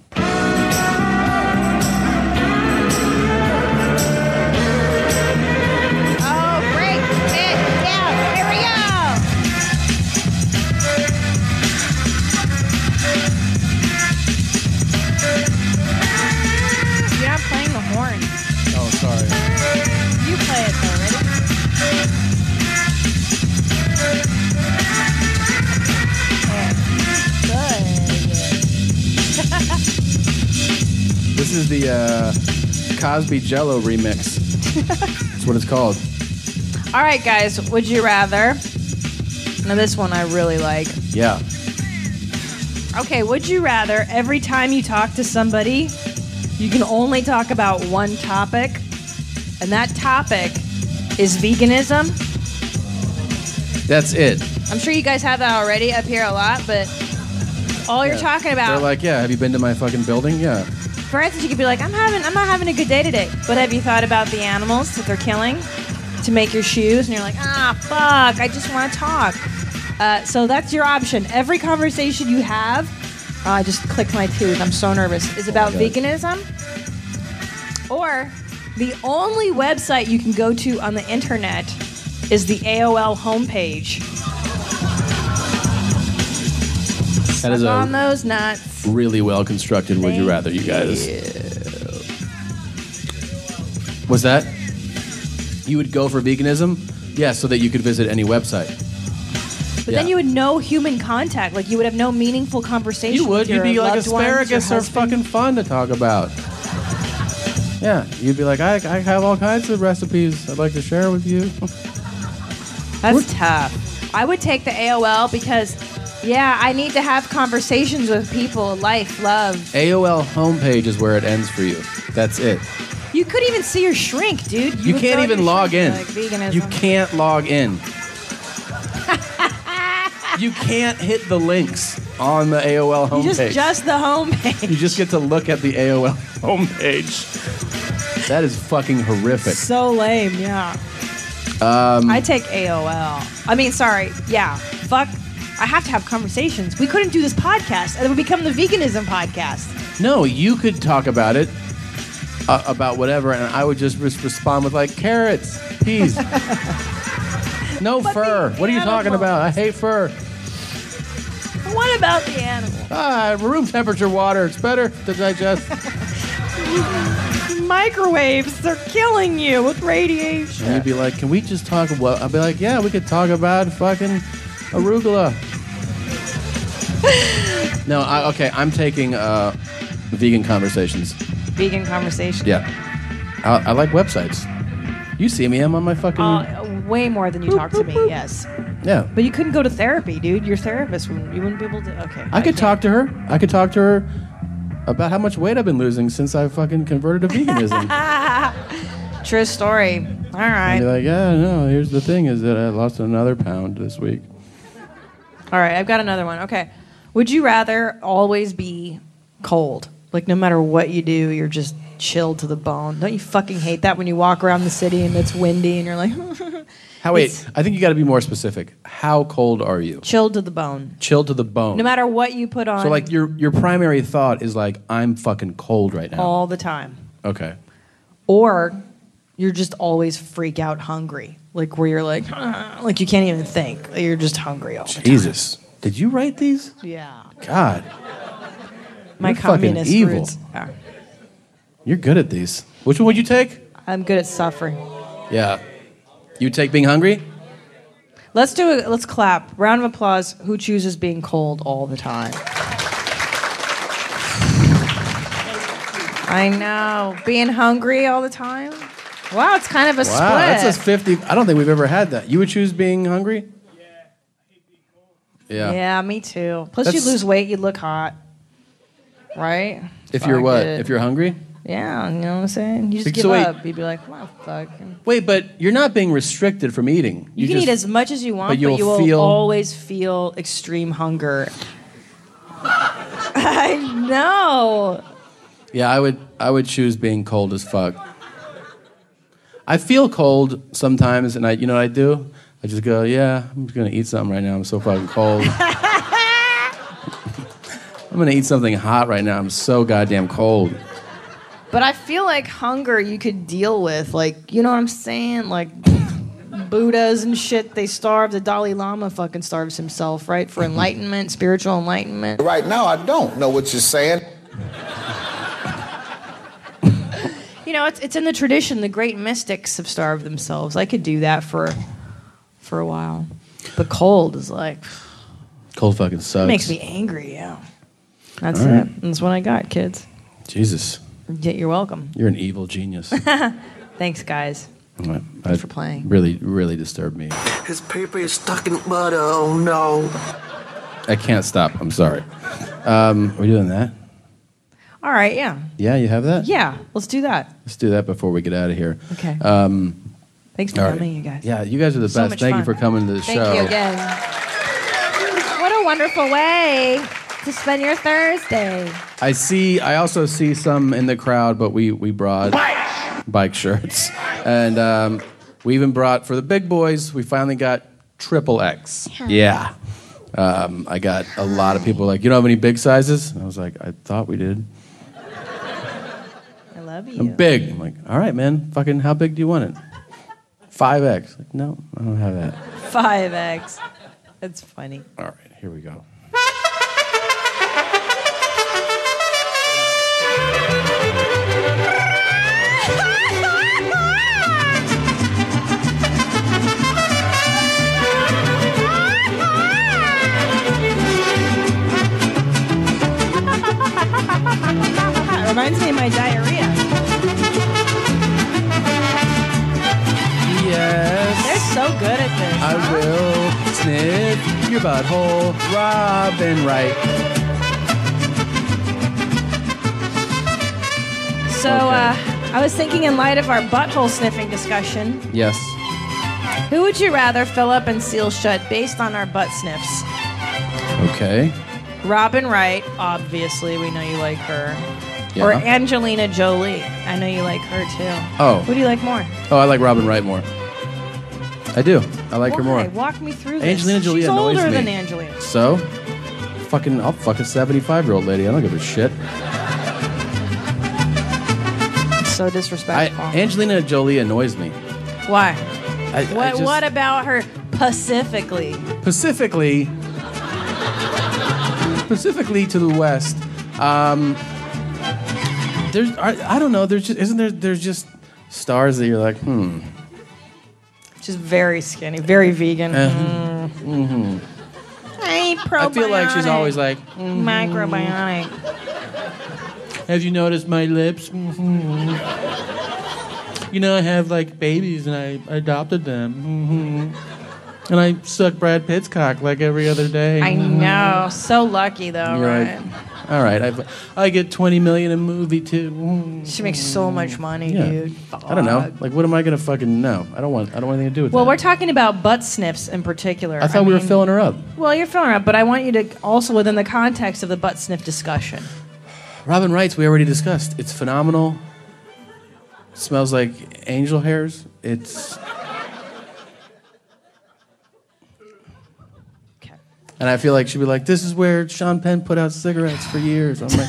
S7: Oh, break it down. Here we go.
S1: You're not playing the horn.
S2: Oh, sorry.
S1: You play it though,
S2: This is the uh, Cosby Jello remix. That's what it's called.
S1: All right, guys. Would you rather? Now this one I really like.
S2: Yeah.
S1: Okay, would you rather every time you talk to somebody, you can only talk about one topic, and that topic is veganism?
S2: That's it.
S1: I'm sure you guys have that already up here a lot, but all you're
S2: Yeah.
S1: talking about.
S2: They're like, yeah, have you been to my fucking building? Yeah.
S1: For instance, you could be like, I'm having, I'm not having a good day today. But have you thought about the animals that they're killing to make your shoes? And you're like, ah, fuck, I just want to talk. Uh, so that's your option. Every conversation you have, oh, I just clicked my tooth. I'm so nervous. Is about
S2: Oh my God.
S1: veganism, or the only website you can go to on the internet is the A O L homepage.
S2: That is
S1: Suck on
S2: a
S1: those nuts.
S2: really well constructed would you rather, you guys. Was that? You would go for veganism? Yeah, so that you could visit any website.
S1: But
S2: Yeah.
S1: then you would no human contact. Like you would have no meaningful conversation.
S2: You would.
S1: With
S2: You'd
S1: your
S2: be like,
S1: loved ones, your
S2: asparagus are
S1: husband.
S2: fucking fun to talk about. Yeah, you'd be like, I, I have all kinds of recipes I'd like to share with you.
S1: That's tough. I would take the A O L because, yeah, I need to have conversations with people, life, love.
S2: A O L homepage is where it ends for you. That's it.
S1: You could even see your shrink, dude.
S2: You,
S1: would
S2: can't
S1: go to
S2: even
S1: your
S2: log in.
S1: shrink, like, veganism.
S2: You can't log in. You can't hit the links on the A O L
S1: You
S2: homepage.
S1: just just the homepage.
S2: You just get to look at the A O L homepage. That is fucking horrific.
S1: So lame, yeah.
S2: Um,
S1: I take A O L. I mean, sorry, yeah. Fuck. I have to have conversations. We couldn't do this podcast, and it would become the veganism podcast.
S2: no, you could talk about it, uh, about whatever, and I would just res- respond with like carrots, peas. No fur. What are you talking about? I hate fur.
S1: What about the animal?
S2: Ah, room temperature water. It's better to digest.
S1: Microwaves, they're killing you with radiation.
S2: And you'd be like, can we just talk about... I'd be like, yeah, we could talk about fucking arugula. No, I, okay, I'm taking uh, vegan conversations.
S1: Vegan conversation.
S2: Yeah. I, I like websites. You see me, I'm on my fucking...
S1: Uh, way more than you talk to me, yes.
S2: yeah.
S1: But you couldn't go to therapy, dude. Your therapist, wouldn't, you wouldn't be able to... Okay.
S2: I could talk to her. I could talk to her about how much weight I've been losing since I fucking converted to veganism.
S1: True story. All right.
S2: And be like, yeah, no, here's the thing is that I lost another pound this week.
S1: All right, I've got another one. Okay. Would you rather always be cold? Like, no matter what you do, you're just chilled to the bone. Don't you fucking hate that when you walk around the city and it's windy and you're like...
S2: How, wait, I think you got to be more specific. How cold are you?
S1: Chilled to the bone.
S2: Chilled to the bone.
S1: No matter what you put on.
S2: So, like, your your primary thought is, like, I'm fucking cold right now.
S1: all the time.
S2: Okay.
S1: Or you're just always freak out hungry. Like, where you're like... like, you can't even think. You're just hungry all the time.
S2: Jesus. Did you write these?
S1: Yeah.
S2: God.
S1: My
S2: You're fucking
S1: communist
S2: evil.
S1: roots. Yeah.
S2: You're good at these. Which one would you take?
S1: I'm good at suffering.
S2: Yeah. You take being hungry?
S1: Let's do it. Let's clap. Round of applause. Who chooses being cold all the time? I know. Being hungry all the time. Wow, it's kind of a
S2: Wow,
S1: split.
S2: that's a fifty. I don't think we've ever had that. You would choose being hungry? Yeah.
S1: Yeah, me too. Plus,
S2: That's-
S1: you lose weight, you look hot. Right?
S2: If you're
S1: Fuck
S2: what?
S1: it.
S2: If you're hungry?
S1: Yeah, you know what I'm saying? You just
S2: So
S1: give
S2: wait-
S1: up. You'd be like, well, fuck.
S2: Wait, but you're not being restricted from eating.
S1: You, can
S2: just-
S1: eat as much as you want,
S2: but
S1: but,
S2: you'll
S1: you will
S2: feel-
S1: always feel extreme hunger. I know.
S2: Yeah, I would. I would choose being cold as fuck. I feel cold sometimes, and I, you know what I do? I just go, yeah, I'm just gonna eat something right now. I'm so fucking cold. I'm gonna eat something hot right now. I'm so goddamn cold.
S1: But I feel like hunger you could deal with. Like, you know what I'm saying? Like, Buddhas and shit, they starve. The Dalai Lama fucking starves himself, right? For enlightenment, spiritual enlightenment.
S10: Right now, I don't know what you're saying.
S1: You know, it's it's in the tradition. The great mystics have starved themselves. I could do that for for a while. But cold is like,
S2: Cold fucking
S1: it
S2: sucks.
S1: makes me angry, yeah. That's
S2: All
S1: it.
S2: right.
S1: That's what I got, kids.
S2: Jesus,
S1: Yeah, you're welcome.
S2: you're an evil genius.
S1: Thanks, guys.
S2: Thanks
S1: Thanks for playing.
S2: Really, really disturbed me.
S14: His paper is stuck in butter. Oh no.
S2: I can't stop. I'm sorry. Um, are we doing that?
S1: All right, yeah.
S2: Yeah, you have that?
S1: Yeah, let's do that.
S2: Let's do that before we get out of here.
S1: Okay.
S2: Um,
S1: Thanks for
S2: all right.
S1: coming, you guys.
S2: Yeah, you guys are the
S1: So
S2: best.
S1: much
S2: Thank
S1: fun.
S2: you for coming to the
S1: Thank
S2: show.
S1: you again. What a wonderful way to spend your Thursday.
S2: I see. I also see some in the crowd, but we we brought bike shirts, and um, we even brought for the big boys. We finally got triple X. Yeah. Um, I got a lot of people like, you don't have any big sizes? And I was like, I thought we did.
S1: I love you.
S2: I'm big. I'm like, all right, man. Fucking, how big do you want it? five X. Like, no, I don't have that.
S1: five X. That's funny.
S2: All right, here we go.
S1: It reminds me of my diarrhea.
S2: Yes.
S1: They're so good at this.
S2: I
S1: huh?
S2: will sniff your butthole, Robin Wright.
S1: So, uh, I was thinking in light of our butthole sniffing discussion,
S2: Yes.
S1: who would you rather fill up and seal shut based on our butt sniffs?
S2: Okay.
S1: Robin Wright, obviously, we know you like her.
S2: Yeah.
S1: Or Angelina Jolie. I know you like her too.
S2: Oh.
S1: Who do you like more?
S2: Oh, I like Robin Wright more. I do. I like her
S1: Why?
S2: more.
S1: Walk me through this.
S2: Angelina Jolie
S1: She's
S2: annoys
S1: older
S2: me.
S1: than Angelina.
S2: So, fucking, I'll fuck a seventy-five-year-old lady. I don't give a shit.
S1: So
S2: I,
S1: disrespectful.
S2: Angelina Jolie annoys me.
S1: Why?
S2: I, I
S1: What,
S2: just-
S1: what about her pacifically?
S2: Specifically, specifically to the west. Um, there's, I, I don't know. There's just, isn't there? There's just stars that you're like, hmm.
S1: She's very skinny, very vegan.
S2: Uh,
S1: Mm.
S2: mm-hmm.
S1: I eat probiotic.
S2: I feel like she's always like, mhm.
S1: Microbiotic.
S2: Have you noticed my lips? Mm-hmm. You know, I have like babies and I adopted them. Mm-hmm. And I suck Brad Pitt's cock like every other day.
S1: I know. So lucky though,
S2: You're
S1: right?
S2: like, all right, I, I get twenty million a movie too. Mm.
S1: She makes so much money,
S2: Yeah.
S1: dude.
S2: I don't know.
S1: Fuck.
S2: Like, what am I gonna fucking know? I don't want. I don't want anything to do with
S1: Well,
S2: that.
S1: we're talking about butt sniffs in particular.
S2: I thought we were
S1: mean-
S2: filling her up.
S1: Well, you're filling her up, but I want you to also within the context of the butt sniff discussion.
S2: Robin Wright's we already discussed. It's phenomenal. Smells like angel hairs. It's.
S1: Okay.
S2: And I feel like she'd be like, "This is where Sean Penn put out cigarettes for years." I'm like,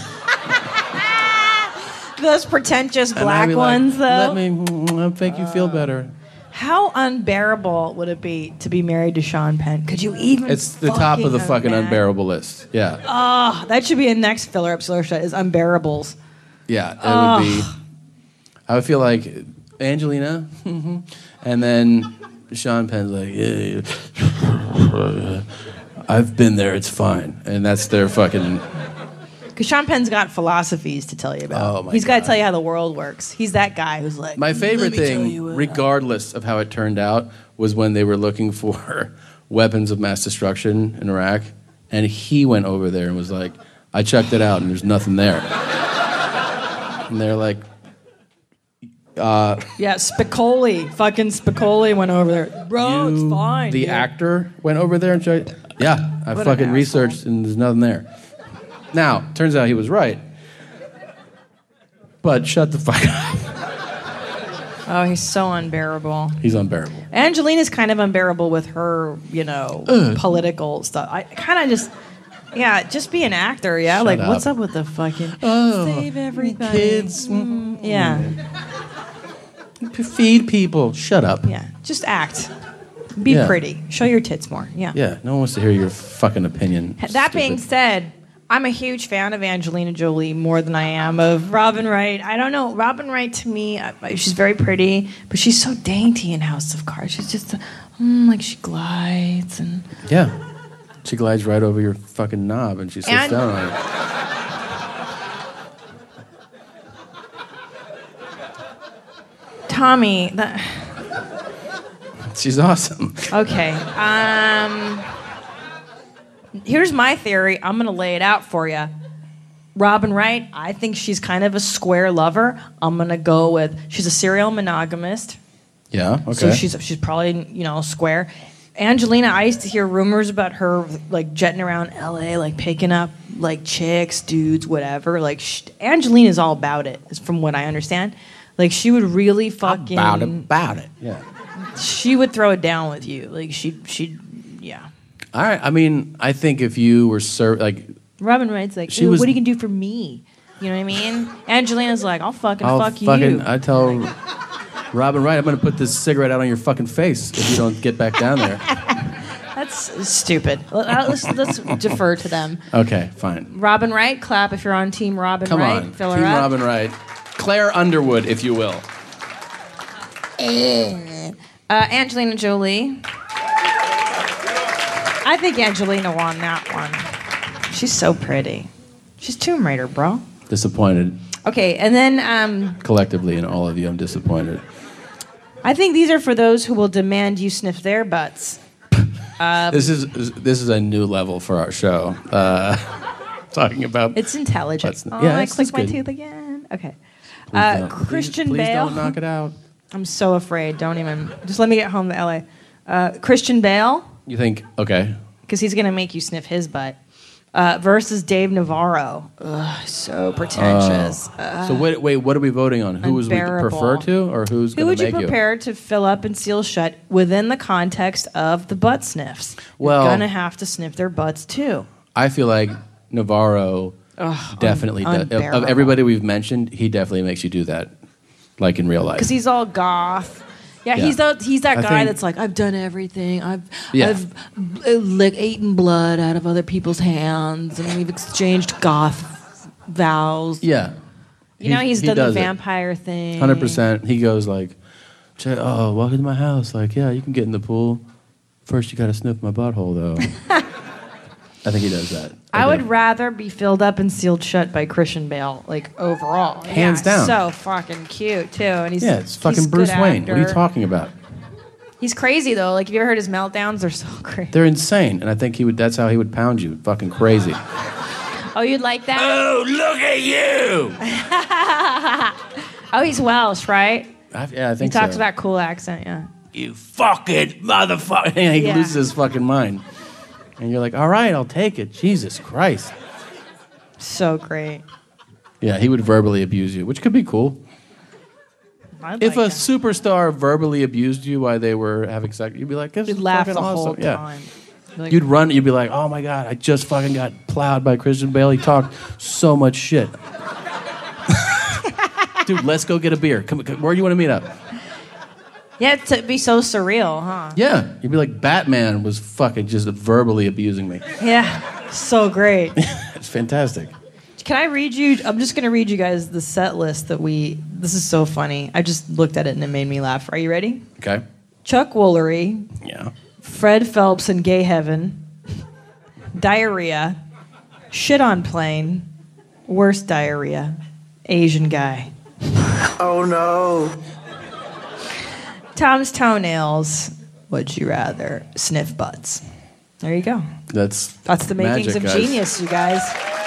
S1: Those pretentious
S2: and I'd
S1: black
S2: be like,
S1: ones, though.
S2: Let me mm, make you feel better.
S1: How unbearable would it be to be married to Sean Penn? Could you even?
S2: It's the top of the fucking
S1: imagine?
S2: unbearable list. Yeah,
S1: Oh, that should be a next filler up Slur Shut is unbearables.
S2: yeah. It
S1: Oh.
S2: would be. I would feel like Angelina, and then Sean Penn's like, yeah, yeah. I've been there. It's fine, and that's their fucking.
S1: Could Because Sean Penn's got philosophies to tell you about.
S2: Oh, my
S1: He's got to tell you how the world works. He's that guy who's like,
S2: My favorite
S1: "Let me tell
S2: thing,
S1: you what-"
S2: regardless of how it turned out, was when they were looking for weapons of mass destruction in Iraq, and he went over there and was like, I checked it out, and there's nothing there. And they're like, uh,
S1: Yeah, Spicoli. Fucking Spicoli went over there. Bro, it's fine.
S2: the
S1: dude."
S2: actor went over there and checked. Yeah, I
S1: What an
S2: fucking
S1: asshole.
S2: researched, and there's nothing there. Now, turns out he was right. But shut the fuck up.
S1: Oh, he's so unbearable.
S2: He's unbearable.
S1: Angelina's kind of unbearable with her, you know,
S2: Ugh.
S1: political stuff. I kind of just, yeah, just be an actor, yeah?
S2: Shut
S1: like,
S2: up.
S1: what's up with the fucking
S2: Oh,
S1: save everything?
S2: kids.
S1: Mm, yeah.
S2: Feed people. Shut up.
S1: Yeah, just act. Be
S2: Yeah.
S1: pretty. Show your tits more. Yeah.
S2: Yeah, no one wants to hear your fucking opinion.
S1: That being
S2: Stupid.
S1: said, I'm a huge fan of Angelina Jolie more than I am of Robin Wright. I don't know. Robin Wright, to me, I, she's very pretty, but she's so dainty in House of Cards. She's just, mm, like, she glides and...
S2: Yeah. She glides right over your fucking knob and she sits
S1: And-
S2: down on it.
S1: Tommy, that...
S2: She's awesome.
S1: Okay. Um, here's my theory. I'm going to lay it out for you. Robin Wright, I think she's kind of a square lover. I'm going to go with, she's a serial monogamist.
S2: Yeah, okay.
S1: So she's she's probably, you know, square. Angelina, I used to hear rumors about her, like, jetting around L A, like, picking up, like, chicks, dudes, whatever. Like, sh- Angelina's all about it, is from what I understand. Like, she would really fucking...
S2: About it, about it. Yeah.
S1: She would throw it down with you. Like, she'd, she'd yeah.
S2: All right. I mean, I think if you were served, like,
S1: Robin Wright's like,
S2: She
S1: "Ooh,
S2: was-
S1: what are you going to do for me? You know what I mean? Angelina's like, I'll fucking
S2: I'll
S1: fuck
S2: fucking,
S1: you.
S2: I tell Robin Wright, I'm going to put this cigarette out on your fucking face if you don't get back down there.
S1: That's stupid. Let- Let's, let's defer to them.
S2: Okay, fine.
S1: Robin Wright, clap if you're on Team Robin
S2: Come
S1: Wright.
S2: on.
S1: Fill her
S2: Team
S1: up.
S2: Robin Wright. Claire Underwood, if you will.
S1: Uh, Angelina Jolie. I think Angelina won that one. She's so pretty. She's Tomb Raider, bro.
S2: Disappointed.
S1: Okay, and then um,
S2: Collectively, in all of you, I'm disappointed.
S1: I think these are for those who will demand you sniff their butts. Uh,
S2: This is this is a new level for our show. Uh, talking about
S1: It's intelligent.
S2: Butts-
S1: Oh,
S2: yeah,
S1: I
S2: it's-
S1: clicked
S2: it's
S1: my
S2: good.
S1: tooth again. Okay.
S2: Please
S1: Uh,
S2: don't. Please-
S1: Christian
S2: please
S1: Bale.
S2: don't knock it out.
S1: I'm so afraid. Don't even. Just let me get home to L A. Uh, Christian Bale,
S2: You think okay?
S1: because he's going to make you sniff his butt. Uh, versus Dave Navarro. Ugh, so pretentious.
S2: Oh. So wait, wait, what are we voting on? Who would we
S1: Unbearable.
S2: prefer to, or who's
S1: Who
S2: going
S1: would
S2: to
S1: you
S2: make
S1: prepare to fill up and seal shut within the context of the butt sniffs?
S2: Well-
S1: You're gonna have to sniff their butts too.
S2: I feel like Navarro
S1: Ugh,
S2: definitely
S1: un-
S2: does. Of, of
S1: unbearable.
S2: everybody we've mentioned, he definitely makes you do that, like in real life.
S1: Because he's all goth. Yeah,
S2: Yeah.
S1: he's the, he's that
S2: I
S1: guy
S2: think-
S1: that's like, I've done everything. I've
S2: Yeah.
S1: I've uh, like eaten blood out of other people's hands, and we've exchanged goth vows.
S2: Yeah,
S1: You know,
S2: He-
S1: he's
S2: he
S1: done the
S2: does it.
S1: vampire thing.
S2: Hundred percent. He goes like, "Che- "Oh, welcome to my house." Like, yeah, you can get in the pool. First, you got to sniff my butthole, though. I think he does that.
S1: I would rather be filled up and sealed shut by Christian Bale, like overall.
S2: Hands
S1: Yeah,
S2: down.
S1: So fucking cute too, and he's
S2: Yeah, it's
S1: he's
S2: fucking
S1: a
S2: Bruce
S1: good
S2: Wayne. What are you
S1: actor.
S2: talking about?
S1: He's crazy though. Like, have you ever heard his meltdowns? They're so crazy.
S2: They're insane, and I think he would. That's how he would pound you. Fucking crazy.
S1: Oh, you'd like that?
S2: Oh, look at you!
S1: Oh, he's Welsh, right?
S2: I, yeah, I
S1: He
S2: think
S1: talks
S2: so.
S1: about cool accent. Yeah.
S2: You fucking motherfucker! Yeah, he
S1: Yeah.
S2: loses his fucking mind, and you're like, "All right, I'll take it." Jesus Christ!
S1: So great.
S2: Yeah, he would verbally abuse you, which could be cool.
S1: I'd
S2: If
S1: like
S2: a
S1: that.
S2: superstar verbally abused you while they were having sex, you'd be like, "This
S1: You'd
S2: is
S1: laugh
S2: fucking
S1: the whole
S2: awesome." Yeah.
S1: time. Like,
S2: You'd run. You'd be like, "Oh my god, I just fucking got plowed by Christian Bale. He talked so much shit." Dude, let's go get a beer. Come, come, where do you want to meet up?
S1: yeah, it'd be so surreal, huh?
S2: Yeah, you'd be like, Batman was fucking just verbally abusing me.
S1: Yeah. So great.
S2: It's fantastic.
S1: Can I read you? I'm just going to read you guys the set list that we. This is so funny. I just looked at it and it made me laugh. Are you ready?
S2: Okay.
S1: Chuck Woolery,
S2: Yeah.
S1: Fred Phelps in Gay Heaven, Diarrhea, Shit on Plane, Worst diarrhea. Asian guy.
S14: Oh no.
S1: Tom's toenails. Would you rather sniff butts? There you go.
S2: That's
S1: That's the makings
S2: magic,
S1: of
S2: guys.
S1: genius, you guys.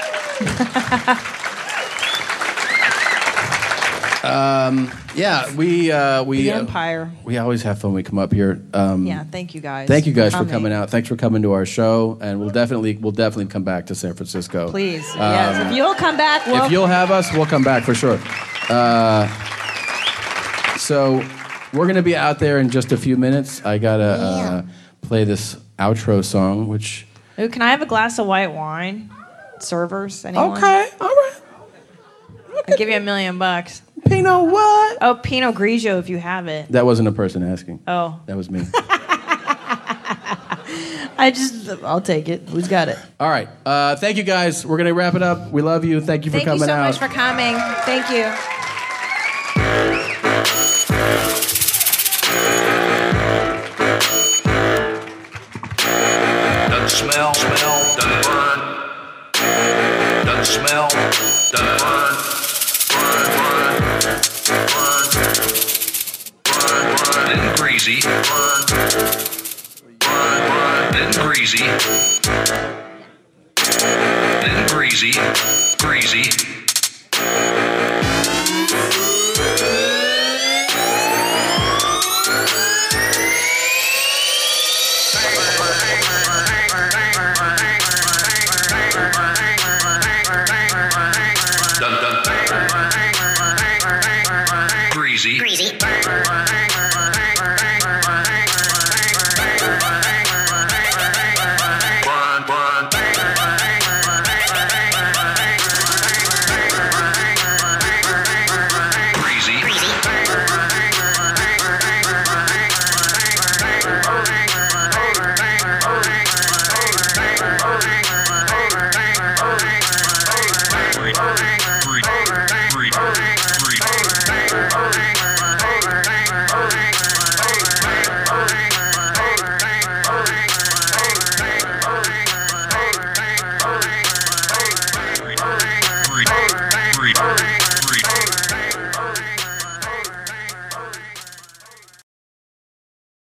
S2: Um, yeah, we uh, we
S1: The
S2: uh,
S1: Empire.
S2: we always have fun when we come up here. Um,
S1: Yeah, thank you guys.
S2: Thank you guys for
S1: coming.
S2: coming out. Thanks for coming to our show, and we'll definitely we'll definitely come back to San Francisco.
S1: Please.
S2: Um,
S1: yes. If you'll come back, we'll
S2: if you'll have us, we'll come back for sure. Uh, so we're gonna be out there in just a few minutes. I gotta uh, play this outro song, which
S1: Ooh, can I have a glass of white wine? Servers, anyone?
S2: Okay, all right.
S1: I'll give you a million bucks.
S2: Pinot what?
S1: Oh, Pinot Grigio if you have it.
S2: that wasn't a person asking.
S1: Oh.
S2: That was me.
S1: I just, I'll take it. Who's got it?
S2: All right. Uh, thank you guys. We're gonna wrap it up. We love you. Thank you for
S1: Thank you
S2: coming
S1: so
S2: out.
S1: much for coming. Thank you.
S4: Doesn't smell, smell, doesn't burn. Doesn't smell, doesn't burn. Burn, burn, burn, burn, burn, and greasy. Burn, burn, burn, and greasy. And greasy, greasy. Dun, dun. Greasy. Greasy.